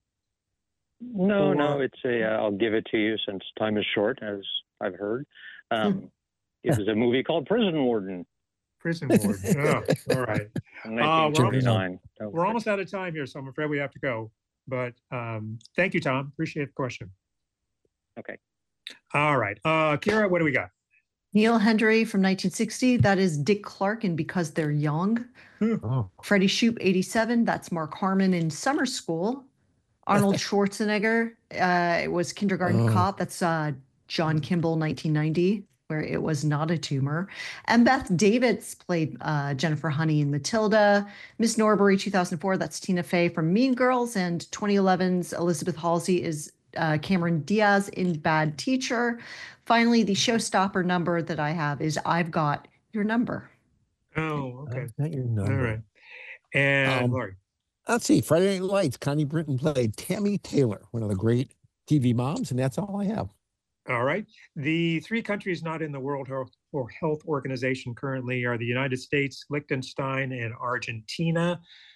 No, Or- no, it's a. Uh, I'll give it to you since time is short, as I've heard. Um, it was a movie called Prison Warden Prison Warden. Oh, all right. from Uh, we're almost- nineteen forty-nine. Oh, We're almost out of time here, so I'm afraid we have to go. But um, thank you, Tom. Appreciate the question. Okay. All right. Uh, Kira, what do we got? Neil Hendry from nineteen sixty. That is Dick Clark and Because They're Young. Oh, Freddie Shoup, eighty-seven. That's Mark Harmon in Summer School. Arnold Schwarzenegger uh, it was Kindergarten Oh. Cop. That's uh, John Kimball, nineteen ninety, where it was not a tumor. And Beth Davids played uh, Jennifer Honey in Matilda. Miss Norbury, two thousand four. That's Tina Fey from Mean Girls. And twenty eleven's Elizabeth Halsey is uh, Cameron Diaz in Bad Teacher. Finally, the showstopper number that I have is I've Got Your Number. Oh, okay. I've got your All number. right. And Um, Lori. Let's see. Friday Night Lights. Connie Britton played Tammy Taylor, one of the great T V moms, and that's all I have. All right. The three countries not in the World Health or Health Organization currently are the United States, Liechtenstein, and Argentina.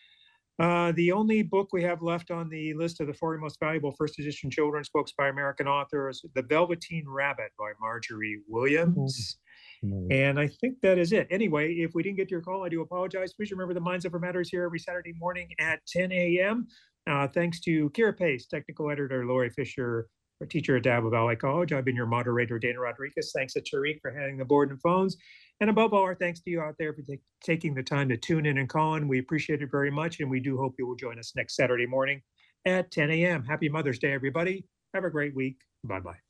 Uh, the only book we have left on the list of the forty most valuable first edition children's books by American authors, The Velveteen Rabbit by Marjorie Williams. Mm. And I think that is it. Anyway, if we didn't get to your call, I do apologize. Please remember the Minds Over Matters here every Saturday morning at ten a.m. Uh, thanks to Kira Pace, technical editor Lori Fisher, our teacher at Dabo Valley College. I've been your moderator, Dana Rodriguez. Thanks to Tariq for handling the board and phones. And above all, our thanks to you out there for take, taking the time to tune in and call in. We appreciate it very much, and we do hope you will join us next Saturday morning at ten a.m. Happy Mother's Day, everybody. Have a great week. Bye-bye.